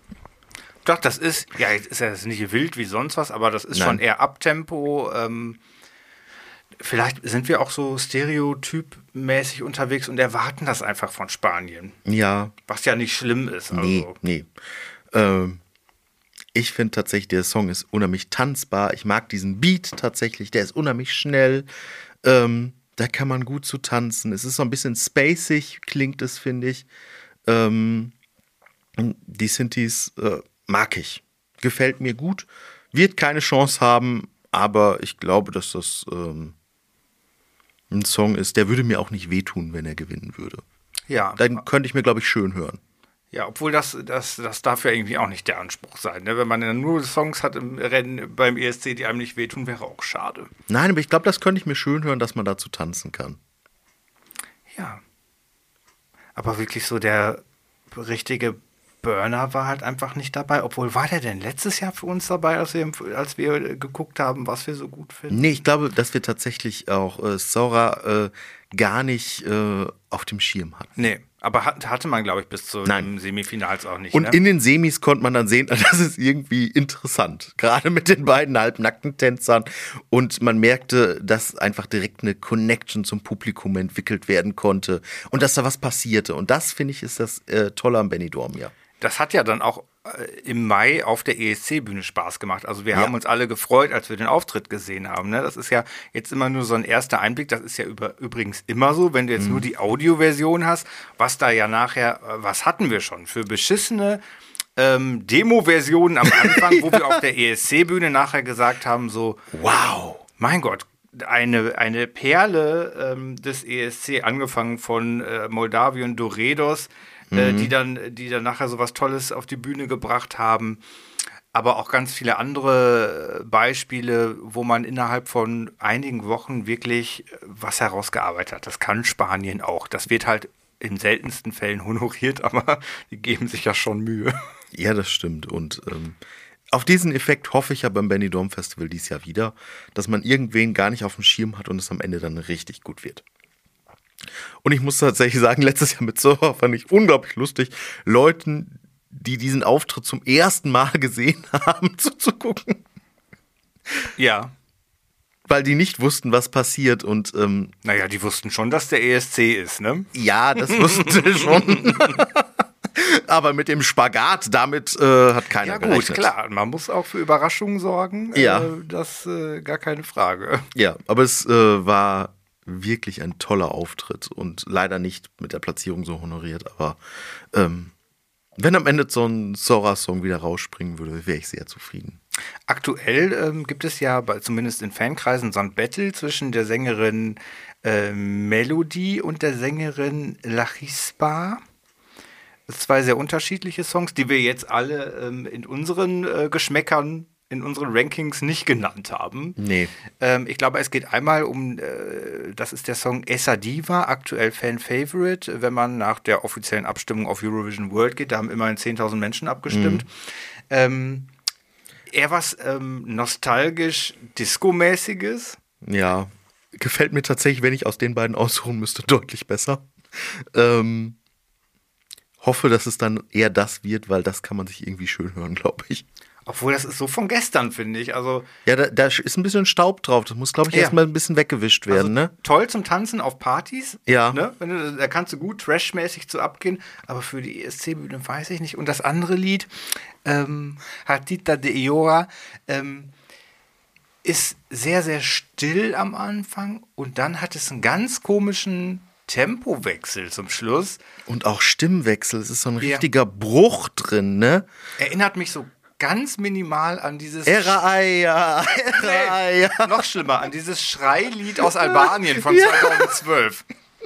Doch, das ist, ja, jetzt ist ja das nicht wild wie sonst was, aber das ist Nein. schon eher Abtempo. Ähm, vielleicht sind wir auch so stereotypmäßig unterwegs und erwarten das einfach von Spanien. Ja. Was ja nicht schlimm ist. Also. Nee, nee. Ähm. Ich finde tatsächlich, der Song ist unheimlich tanzbar. Ich mag diesen Beat tatsächlich, der ist unheimlich schnell. Ähm, da kann man gut zu tanzen. Es ist so ein bisschen spacig, klingt es, finde ich. Ähm, die Synthes äh, mag ich. Gefällt mir gut. Wird keine Chance haben, aber ich glaube, dass das ähm, ein Song ist, der würde mir auch nicht wehtun, wenn er gewinnen würde. Ja. Dann könnte ich mir, glaube ich, schön hören. Ja, obwohl das, das, das darf ja irgendwie auch nicht der Anspruch sein. Ne? Wenn man dann nur Songs hat im Rennen beim E S C, die einem nicht wehtun, wäre auch schade. Nein, aber ich glaube, das könnte ich mir schön hören, dass man dazu tanzen kann. Ja. Aber wirklich so der richtige Burner war halt einfach nicht dabei. Obwohl, war der denn letztes Jahr für uns dabei, als wir, als wir geguckt haben, was wir so gut finden? Nee, ich glaube, dass wir tatsächlich auch äh, Zorra äh, gar nicht äh, auf dem Schirm hatten. Nee. Aber hat, hatte man, glaube ich, bis zu Nein. den Semifinals auch nicht. Und ne? in den Semis konnte man dann sehen, das ist irgendwie interessant. Gerade mit den beiden halbnackten Tänzern. Und man merkte, dass einfach direkt eine Connection zum Publikum entwickelt werden konnte. Und dass da was passierte. Und das, finde ich, ist das äh, Tolle am Benidorm, ja. Das hat ja dann auch äh, im Mai auf der E S C-Bühne Spaß gemacht. Also wir Ja. haben uns alle gefreut, als wir den Auftritt gesehen haben. Ne? Das ist ja jetzt immer nur so ein erster Einblick. Das ist ja über, übrigens immer so, wenn du jetzt mhm. nur die Audioversion hast, was da ja nachher, äh, was hatten wir schon für beschissene ähm, Demo-Versionen am Anfang, ja. wo wir auf der E S C-Bühne nachher gesagt haben, so, wow, mein Gott, eine, eine Perle ähm, des E S C, angefangen von äh, Moldawien Doredos, Mhm. die dann, die dann nachher so was Tolles auf die Bühne gebracht haben. Aber auch ganz viele andere Beispiele, wo man innerhalb von einigen Wochen wirklich was herausgearbeitet hat. Das kann Spanien auch. Das wird halt in seltensten Fällen honoriert, aber die geben sich ja schon Mühe. Ja, das stimmt. Und ähm, auf diesen Effekt hoffe ich ja beim Benidorm Festival dieses Jahr wieder, dass man irgendwen gar nicht auf dem Schirm hat und es am Ende dann richtig gut wird. Und ich muss tatsächlich sagen, letztes Jahr mit Zorra fand ich unglaublich lustig, Leuten, die diesen Auftritt zum ersten Mal gesehen haben, zuzugucken. Ja. Weil die nicht wussten, was passiert. Und ähm, Naja, die wussten schon, dass der E S C ist, ne? ja, das wussten sie schon. Aber mit dem Spagat, damit äh, hat keiner Ja gut, gerechnet. klar, man muss auch für Überraschungen sorgen. Ja. Äh, das äh, gar keine Frage. Ja, aber es äh, war wirklich ein toller Auftritt und leider nicht mit der Platzierung so honoriert. Aber ähm, wenn am Ende so ein Sora-Song wieder rausspringen würde, wäre ich sehr zufrieden. Aktuell ähm, gibt es ja bei, zumindest in Fankreisen so ein Battle zwischen der Sängerin äh, Melody und der Sängerin Lachispa. Zwei sehr unterschiedliche Songs, die wir jetzt alle ähm, in unseren äh, Geschmäckern, in unseren Rankings nicht genannt haben. Nee. Ähm, ich glaube, es geht einmal um, äh, das ist der Song Essa Diva, aktuell Fan-Favorite, wenn man nach der offiziellen Abstimmung auf Eurovision World geht. Da haben immerhin zehntausend Menschen abgestimmt. Mhm. Ähm, eher was ähm, nostalgisch Disco-mäßiges. Ja, gefällt mir tatsächlich, wenn ich aus den beiden aussuchen müsste, deutlich besser. Ähm, hoffe, dass es dann eher das wird, weil das kann man sich irgendwie schön hören, glaube ich. Obwohl, das ist so von gestern, finde ich. Also, ja, da, da ist ein bisschen Staub drauf. Das muss, glaube ich, ja. erstmal ein bisschen weggewischt werden, also ne? Toll zum Tanzen auf Partys. Ja. Ne? Wenn du, da kannst du gut trashmäßig zu abgehen. Aber für die E S C-Bühne weiß ich nicht. Und das andere Lied, ähm, Hatita de Iora, ähm, ist sehr, sehr still am Anfang. Und dann hat es einen ganz komischen Tempowechsel zum Schluss. Und auch Stimmwechsel. Es ist so ein Ja. richtiger Bruch drin, ne? Erinnert mich so ganz minimal an dieses Eraia, Eraia. Nee, noch schlimmer, an dieses Schreilied aus Albanien von Ja. zweitausendzwölf.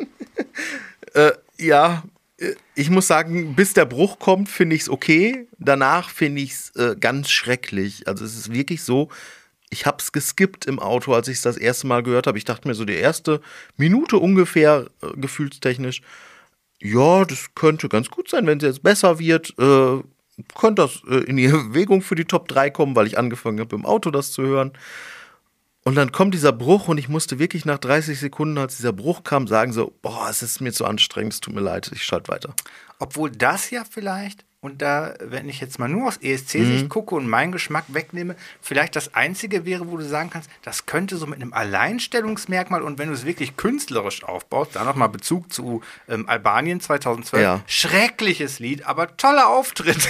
Äh, ja, äh, ich muss sagen, bis der Bruch kommt, finde ich es okay. Danach finde ich es äh, ganz schrecklich. Also es ist wirklich so, ich habe es geskippt im Auto, als ich es das erste Mal gehört habe. Ich dachte mir so, die erste Minute ungefähr, äh, gefühlstechnisch, ja, das könnte ganz gut sein, wenn es jetzt besser wird. Äh, könnte das äh, in die Erwägung für die Top drei kommen, weil ich angefangen habe, im Auto das zu hören. Und dann kommt dieser Bruch und ich musste wirklich nach dreißig Sekunden, als dieser Bruch kam, sagen so, boah, es ist mir zu anstrengend, es tut mir leid, ich schalte weiter. Obwohl das ja vielleicht, und da, wenn ich jetzt mal nur aus E S C-Sicht Mhm. gucke und meinen Geschmack wegnehme, vielleicht das Einzige wäre, wo du sagen kannst, das könnte so mit einem Alleinstellungsmerkmal und wenn du es wirklich künstlerisch aufbaust, da nochmal Bezug zu ähm, Albanien zweitausendzwölf, Ja. schreckliches Lied, aber toller Auftritt.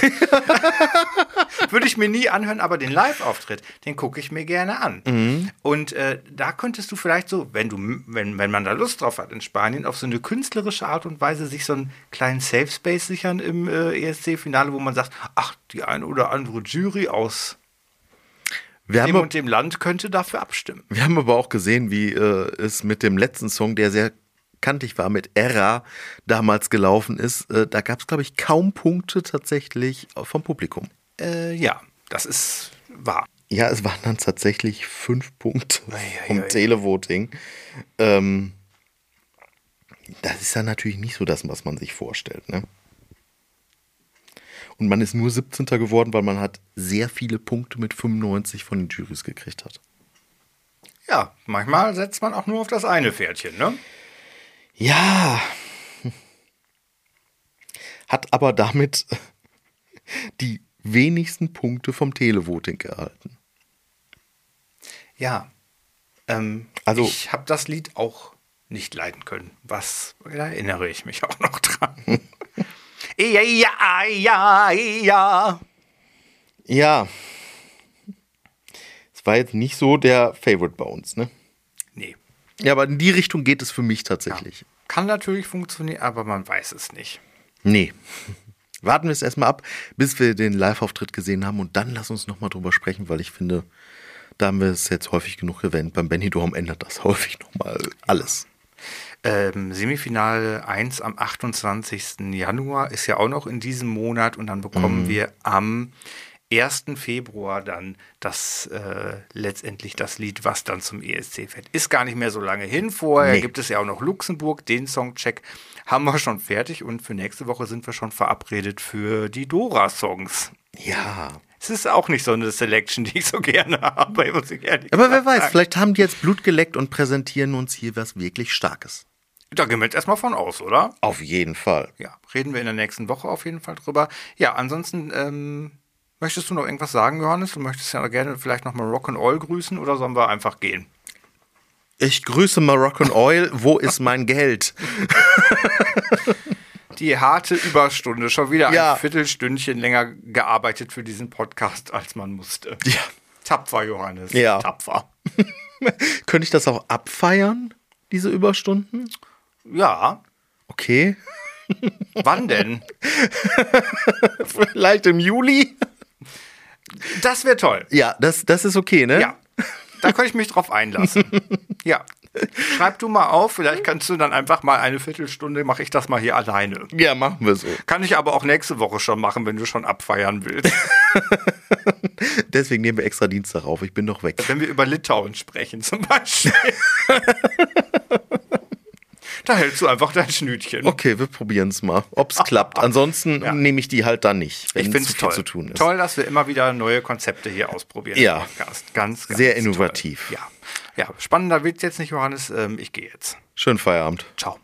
Würde ich mir nie anhören, aber den Live-Auftritt, den gucke ich mir gerne an. Mhm. Und äh, da könntest du vielleicht so, wenn du, wenn, wenn man da Lust drauf hat in Spanien, auf so eine künstlerische Art und Weise sich so einen kleinen Safe Space sichern im äh, E S C-Finale, wo man sagt, ach, die eine oder andere Jury aus Wir dem haben, und dem Land könnte dafür abstimmen. wir haben aber auch gesehen, wie äh, es mit dem letzten Song, der sehr kantig war, mit Era damals gelaufen ist. Äh, da gab es, glaube ich, kaum Punkte tatsächlich vom Publikum. Äh, ja, das ist wahr. Ja, es waren dann tatsächlich fünf Punkte Ei, vom ei, ei. Televoting. Ähm, das ist ja natürlich nicht so das, was man sich vorstellt, ne? Und man ist nur siebzehnter geworden, weil man hat sehr viele Punkte mit fünfundneunzig von den Jurys gekriegt hat. Ja, manchmal setzt man auch nur auf das eine Pferdchen, ne? Ja. Hat aber damit die wenigsten Punkte vom Televoting erhalten. Ja. Ähm, Also- ich habe das Lied auch nicht leiden können. Was, da erinnere ich mich auch noch dran. ja, ja, ja, ja. Ja. Es war jetzt nicht so der Favorite bei uns, ne? Nee. Ja, aber in die Richtung geht es für mich tatsächlich. Kann natürlich funktionieren, aber man weiß es nicht. Nee. Warten wir es erstmal ab, bis wir den Live-Auftritt gesehen haben und dann lass uns nochmal drüber sprechen, weil ich finde, da haben wir es jetzt häufig genug erwähnt. Beim Benidorm ändert das häufig nochmal alles. Ähm, Semifinale eins am achtundzwanzigsten Januar ist ja auch noch in diesem Monat und dann bekommen Mhm. wir am ersten Februar dann das äh, letztendlich das Lied, was dann zum E S C fährt. Ist gar nicht mehr so lange hin. Vorher Nee. gibt es ja auch noch Luxemburg. Den Songcheck haben wir schon fertig und für nächste Woche sind wir schon verabredet für die Dora-Songs. Ja. Es ist auch nicht so eine Selection, die ich so gerne habe, muss ich ehrlich Aber wer gesagt weiß, sagen. vielleicht haben die jetzt Blut geleckt und präsentieren uns hier was wirklich Starkes. Da gehen wir jetzt erstmal von aus, oder? Auf jeden Fall. Ja, reden wir in der nächsten Woche auf jeden Fall drüber. Ja, ansonsten, ähm, möchtest du noch irgendwas sagen, Johannes? Du möchtest ja gerne vielleicht nochmal Rock'n'Oil grüßen oder sollen wir einfach gehen? Ich grüße Moroccan-Oil. Wo ist mein Geld? Die harte Überstunde. Schon wieder Ja. ein Viertelstündchen länger gearbeitet für diesen Podcast, als man musste. Ja. Tapfer, Johannes. Ja. Tapfer. Könnte ich das auch abfeiern, diese Überstunden? Ja. Okay. Wann denn? Vielleicht im Juli? Das wäre toll. Ja, das, das ist okay, ne? Ja. Da könnte ich mich drauf einlassen. Ja. Schreib du mal auf, vielleicht kannst du dann einfach mal eine Viertelstunde, mache ich das mal hier alleine. Ja, machen wir so. Kann ich aber auch nächste Woche schon machen, wenn du schon abfeiern willst. Deswegen nehmen wir extra Dienstag auf. Ich bin doch weg. Wenn wir über Litauen sprechen zum Beispiel. Da hältst du einfach dein Schnütchen. Okay, wir probieren es mal, ob es klappt. Ansonsten Ja. nehme ich die halt dann nicht, wenn Ich zu finde viel es toll. zu tun ist. Toll, dass wir immer wieder neue Konzepte hier ausprobieren. im Ja. Podcast. Ganz, ganz Sehr toll. innovativ. Ja. Ja, spannender wird's jetzt nicht, Johannes. Ähm, ich gehe jetzt. Schönen Feierabend. Ciao.